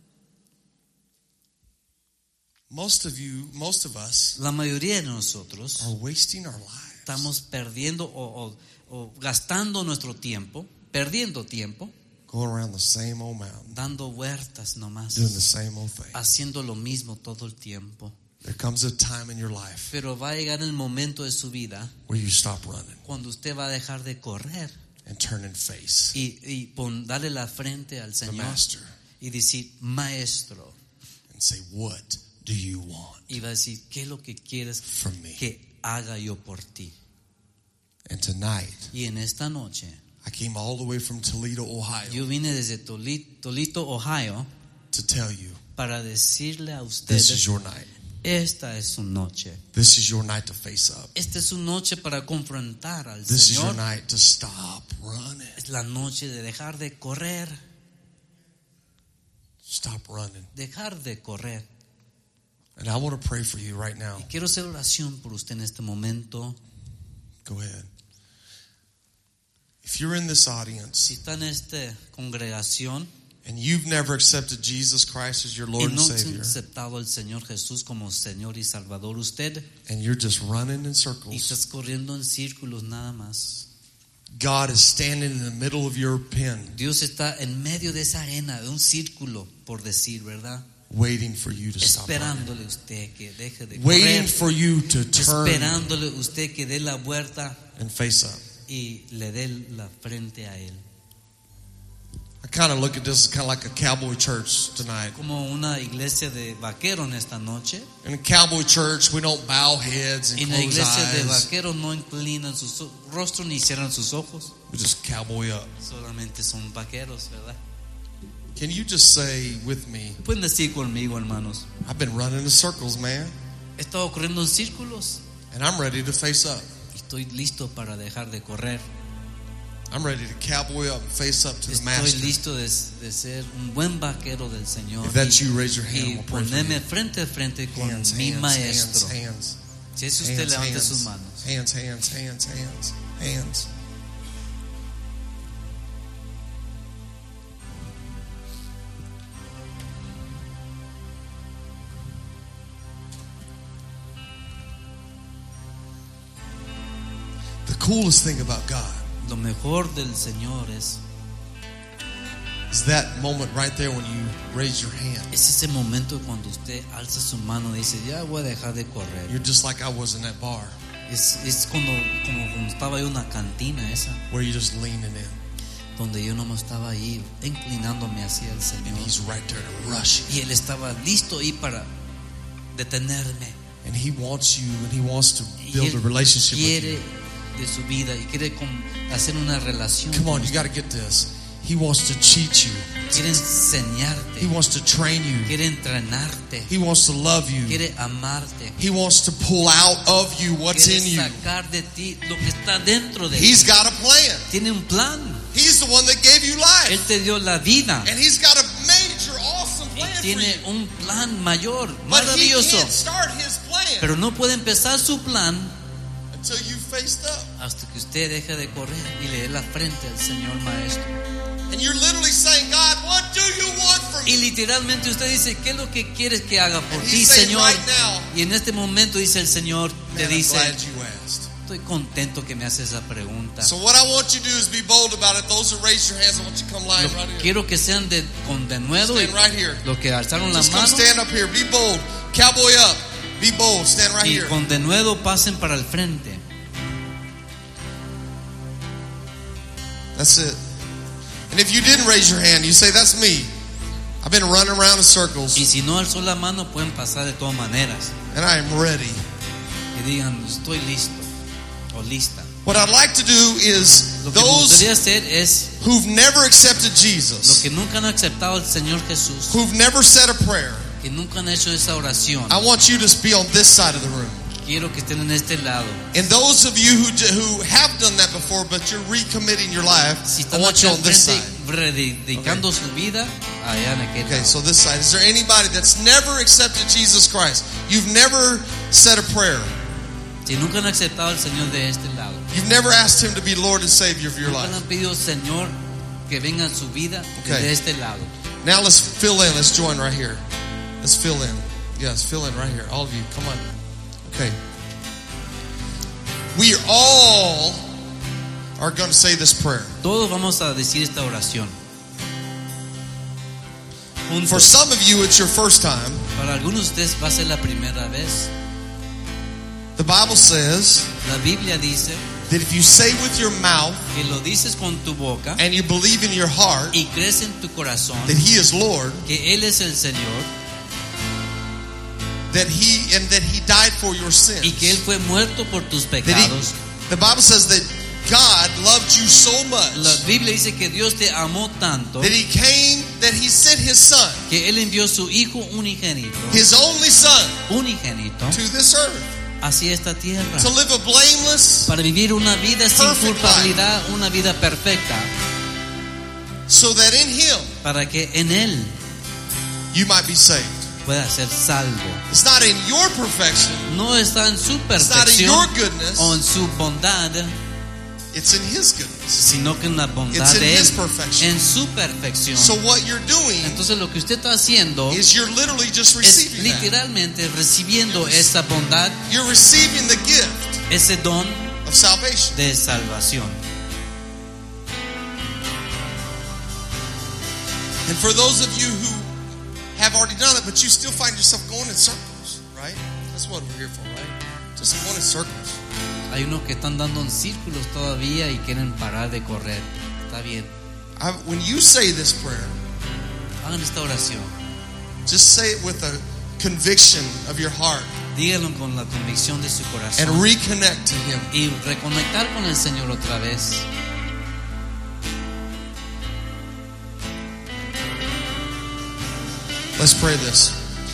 Most of us La mayoría de nosotros are wasting our lives estamos perdiendo o gastando nuestro tiempo, perdiendo tiempo, going around the same old mountain, dando vueltas nomás, doing the same old thing. haciendo lo mismo todo el tiempo. There comes a time in your life Pero va a llegar el momento de su vida where you stop running cuando usted va a dejar de correr and turn and face y darle la frente al the Señor Master y decir, Maestro, and say, what do you want y va a decir, ¿qué es lo que quieres from me? que haga yo por ti? And tonight, Y en esta noche, I came all the way from Toledo, Ohio, yo vine desde Toledo, Ohio, to tell you para decirle a usted, this is your night. esta es su noche. This is your night to face up. Esta es su noche para confrontar al This is your Señor. night to stop running. Es la noche de dejar de correr, Stop running. dejar de correr. And I want to pray for you right now. Quiero hacer oración por usted en este momento. Go ahead. If you're in this Si audience está en esta congregación and you've never accepted Jesus Christ as your y Lord and no ha Savior, aceptado al Señor Jesús como Señor y Salvador, usted, and you're just running in y circles, estás corriendo en círculos nada más, God is standing in the middle of your pen, Dios está en medio de esa arena, de un círculo, por decir, ¿verdad? waiting for you to stop running. Esperándole usted que deje de Waiting correr, for you to turn esperándole usted que dé la vuelta and face up. y le dé la frente a Él. I kind of look at this as kind of like a cowboy church tonight. Como una iglesia de vaqueros en esta noche. In a cowboy church, we don't bow heads and En la close iglesia de eyes. vaqueros no inclinan sus rostros ni cierran sus ojos. We just cowboy up. Solamente son vaqueros, ¿verdad? Can you just say with me, Pueden decir conmigo, hermanos, I've been running in circles, man, he estado corriendo en círculos and I'm ready to face up. y estoy listo para dejar de correr. I'm ready to cowboy up and face up to the Estoy Master. listo de ser un buen vaquero del Señor If that's you, raise your hand. y We'll pray for ponerme you. frente a frente con Hands, mi hands, maestro. hands, hands. Si es usted, Hands, levante hands. sus manos. Hands, hands, hands, hands, hands. The coolest thing about God Lo mejor del Señor is that moment right there when you raise your hand. es ese momento cuando usted alza su mano y dice, ya voy a dejar de correr. You're just like I was in that bar Es como estaba yo en una cantina esa, where you're just leaning in. donde yo no estaba ahí inclinándome hacia el Señor. He's right there to rush you. Y Él estaba listo ahí para detenerme. And He wants you, and He wants to Y build a Él relationship with quiere you. de su vida y quiere hacer una relación. Come on, con you got to get this. He wants to cheat you. Quiere enseñarte, He wants to train you. quiere entrenarte, He wants to love you. quiere amarte, He wants to pull out of you what's quiere in you. sacar de ti lo que está dentro de He's ti. got a plan. Tiene un plan. He's the one that gave you life. Él te dio la vida And He's got a major, awesome y plan for tiene you. un plan mayor, But He maravilloso. can't start His plan Pero no puede empezar su plan until you faced up. hasta que usted deje de correr y le dé la frente al Señor Maestro. And you're literally saying, God, what do you want from Y me? literalmente usted dice, ¿qué es lo que quieres que haga por And ti, He's saying Señor? right now, Y en este momento dice el Señor, man, te I'm dice, glad you asked. estoy contento que me haces esa pregunta. So what I want you to do is be bold about it. Those that raise your hands, I want you to come lying right here. Quiero que sean con denuedo y Stand right here. los que alzaron la Just come mano stand up here. Be bold. Cowboy up. Be bold. Stand right y here. con denuedo pasen para el frente. That's it. And if you didn't raise your hand, you say, that's me. I've been running around in circles, Y si no alzó la mano, pueden pasar de todas maneras. and I am ready. Y digan, estoy listo o lista. What I'd like to do is Lo que me those gustaría hacer es, who've never accepted los Jesus, que nunca han aceptado al Señor Jesús, who've never said a prayer, que nunca han hecho esa oración, I want you to be on this side of the room. quiero que estén en este lado. And those of you who have done that before, but you're recommitting your life, Si I están want aquí you al on this frente side. rededicando su vida, allá en aquel Okay, lado. so this side. Is there anybody that's never accepted Jesus Christ? You've never said a prayer. Si nunca han aceptado al Señor de este lado, You've never asked Him to be Lord and Savior of your nunca le life. han pedido al Señor que venga a su vida Okay. de este lado. Now let's fill in. Let's join right here. Let's fill in. Yes, fill in right here. All of you, come on. Okay. We all are going to say this prayer. Todos vamos a decir esta oración. For Juntos. some of you, it's your first time. Para algunos de ustedes va a ser la primera vez. The Bible says La Biblia dice that if you say with your mouth que lo dices con tu boca and you believe in your heart y crees en tu corazón that He is Lord, que Él es el Señor that He died for your sins. y que Él fue muerto por tus That pecados. the Bible says that God loved you so La much Biblia dice que Dios te amó tanto that He sent His Son, que Él envió su Hijo unigénito, His only Son, unigénito to this earth hacia esta tierra to live a blameless, para vivir una vida sin Perfect culpabilidad, una vida perfecta, so that in Him para que en Él you might be saved. pueda ser salvo. It's not in your perfection, No está en su it's not in perfección your goodness, o en su bondad, it's in His goodness. sino que en la bondad It's in de His Él, perfection. en su perfección. So what you're doing Entonces lo que usted está haciendo is you're literally just es receiving that. literalmente recibiendo esa bondad, You're receiving the gift ese don of salvation. de salvación. And for those of you who have already done it, but you still find yourself going in circles, right? That's what we're here for, right? Just going in circles. Hay unos que están dando en círculos todavía y quieren parar de correr. Está bien. When you say this prayer, Hagan esta oración. just say it with a conviction of your heart Díganlo con la convicción de su and corazón reconnect to Him. y reconectar con el Señor otra vez. Let's pray this.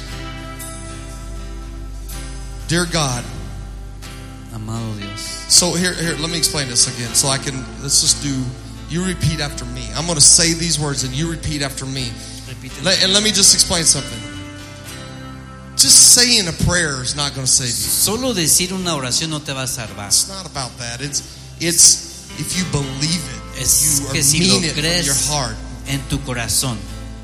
Dear God, Amado Dios. so here, let me explain this again. So let's just do, you repeat after me. I'm going to say these words and you repeat after me. Repítelo. And let me just explain something. Just saying a prayer is not going to save you. Solo decir una oración no te va a salvar. It's not about that. It's if you believe it, Es if que you si mean lo it from your crees heart. en tu corazón.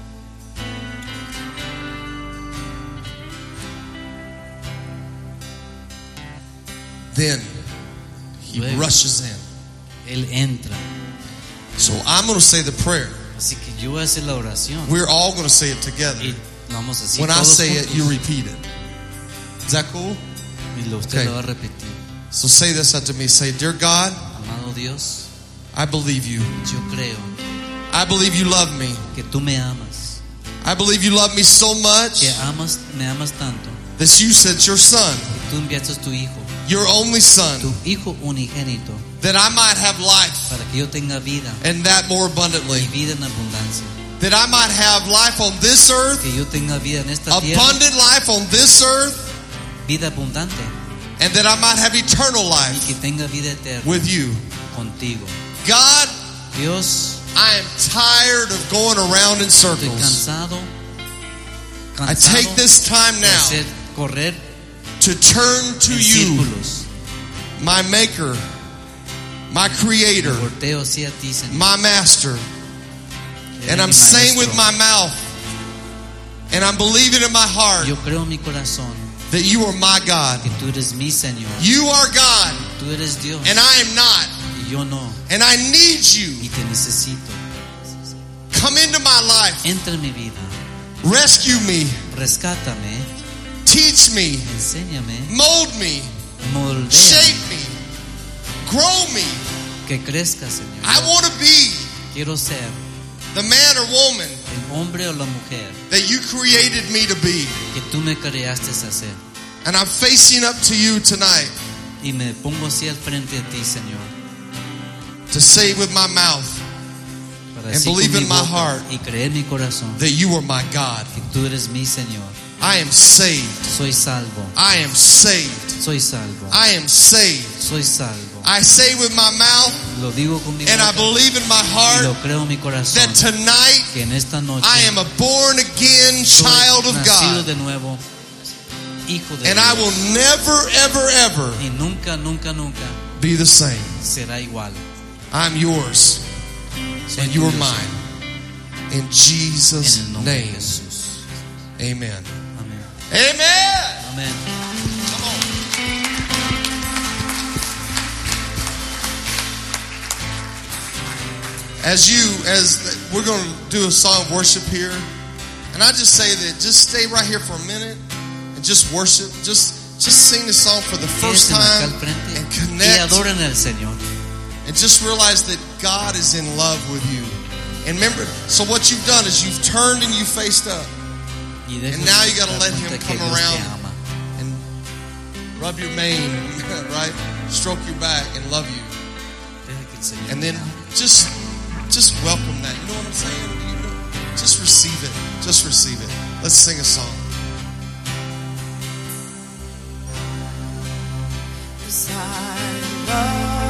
Then He Luego. rushes in. Él entra. So I'm going to say the prayer. Así que yo voy a hacer la oración We're all going to say it together. y vamos a decir When I todos say it, juntos. you repeat it. Is that cool? Y usted Okay. lo va a repetir. So say this after me. Say, Dear God, Amado Dios, I believe you. yo creo I believe you love me. que tú me amas, I believe you love me so much que me amas tanto, that you sent your son, que tú enviaste tu hijo, your only son, tu hijo unigénito, that I might have life para que yo tenga vida and that more y abundantly. vida en abundancia, That I might have life on this earth, que yo tenga vida en esta tierra, abundant life on this earth, vida abundante, and that I might have eternal y life que tenga vida eterna with you. contigo. God, Dios, I am tired of going around in estoy circles. cansado I take this time de now hacer correr to turn to en you, círculos. my maker, my creator, Volteo hacia ti, Señor. my master. Eres And I'm mi saying with maestro. my mouth, and I'm believing in my heart Yo creo en mi corazón that you are my God. que tú eres mi Señor. You are God, Tú eres Dios and I am not. y yo no. And I need you. Y te necesito. Come into my life. Entra en mi vida. Rescue me. Rescátame. Teach me. Enséñame. Mold me. Moldea. Shape me. Grow me. Que crezca, Señor. I want to be Quiero ser the man or woman el hombre o la mujer that you created me to be. que tú me creaste a ser. And I'm facing up to you tonight Y me pongo así al frente de ti, Señor. to say with my mouth Para And así con believe mi in my boca heart y creer en mi corazón that you are my God. que tú eres mi Señor. I am saved. Soy salvo. I am saved. Soy salvo. I am saved. Soy salvo. I say with my mouth Lo digo con mi and I boca believe in my y heart lo creo en mi corazón that tonight que en esta noche I am a born again soy child of nacido God. de nuevo, hijo de And I Dios. will never, ever, ever Y nunca, nunca, nunca be the same. será igual. I'm yours Soy and you are tuyo, mine. In en Jesus' el nombre de name. Jesús. Amen. Amén. Amen. Amén. Come on. As we're going to do a song of worship here, and I just say that just stay right here for a minute and just worship. Just sing the song for the first Quédense acá time al frente and y connect adoren al Señor. and just realize that God is in love with you. And remember, so what you've done is you've turned and you faced up Y deja And now you de gotta dar let him cuenta que come Dios te around. ama. and rub your mane, right? Stroke your back and love you. Deja que el Señor And te then ame. just welcome that. You know what I'm saying? Just receive it. Just receive it. Let's sing a song. 'Cause I love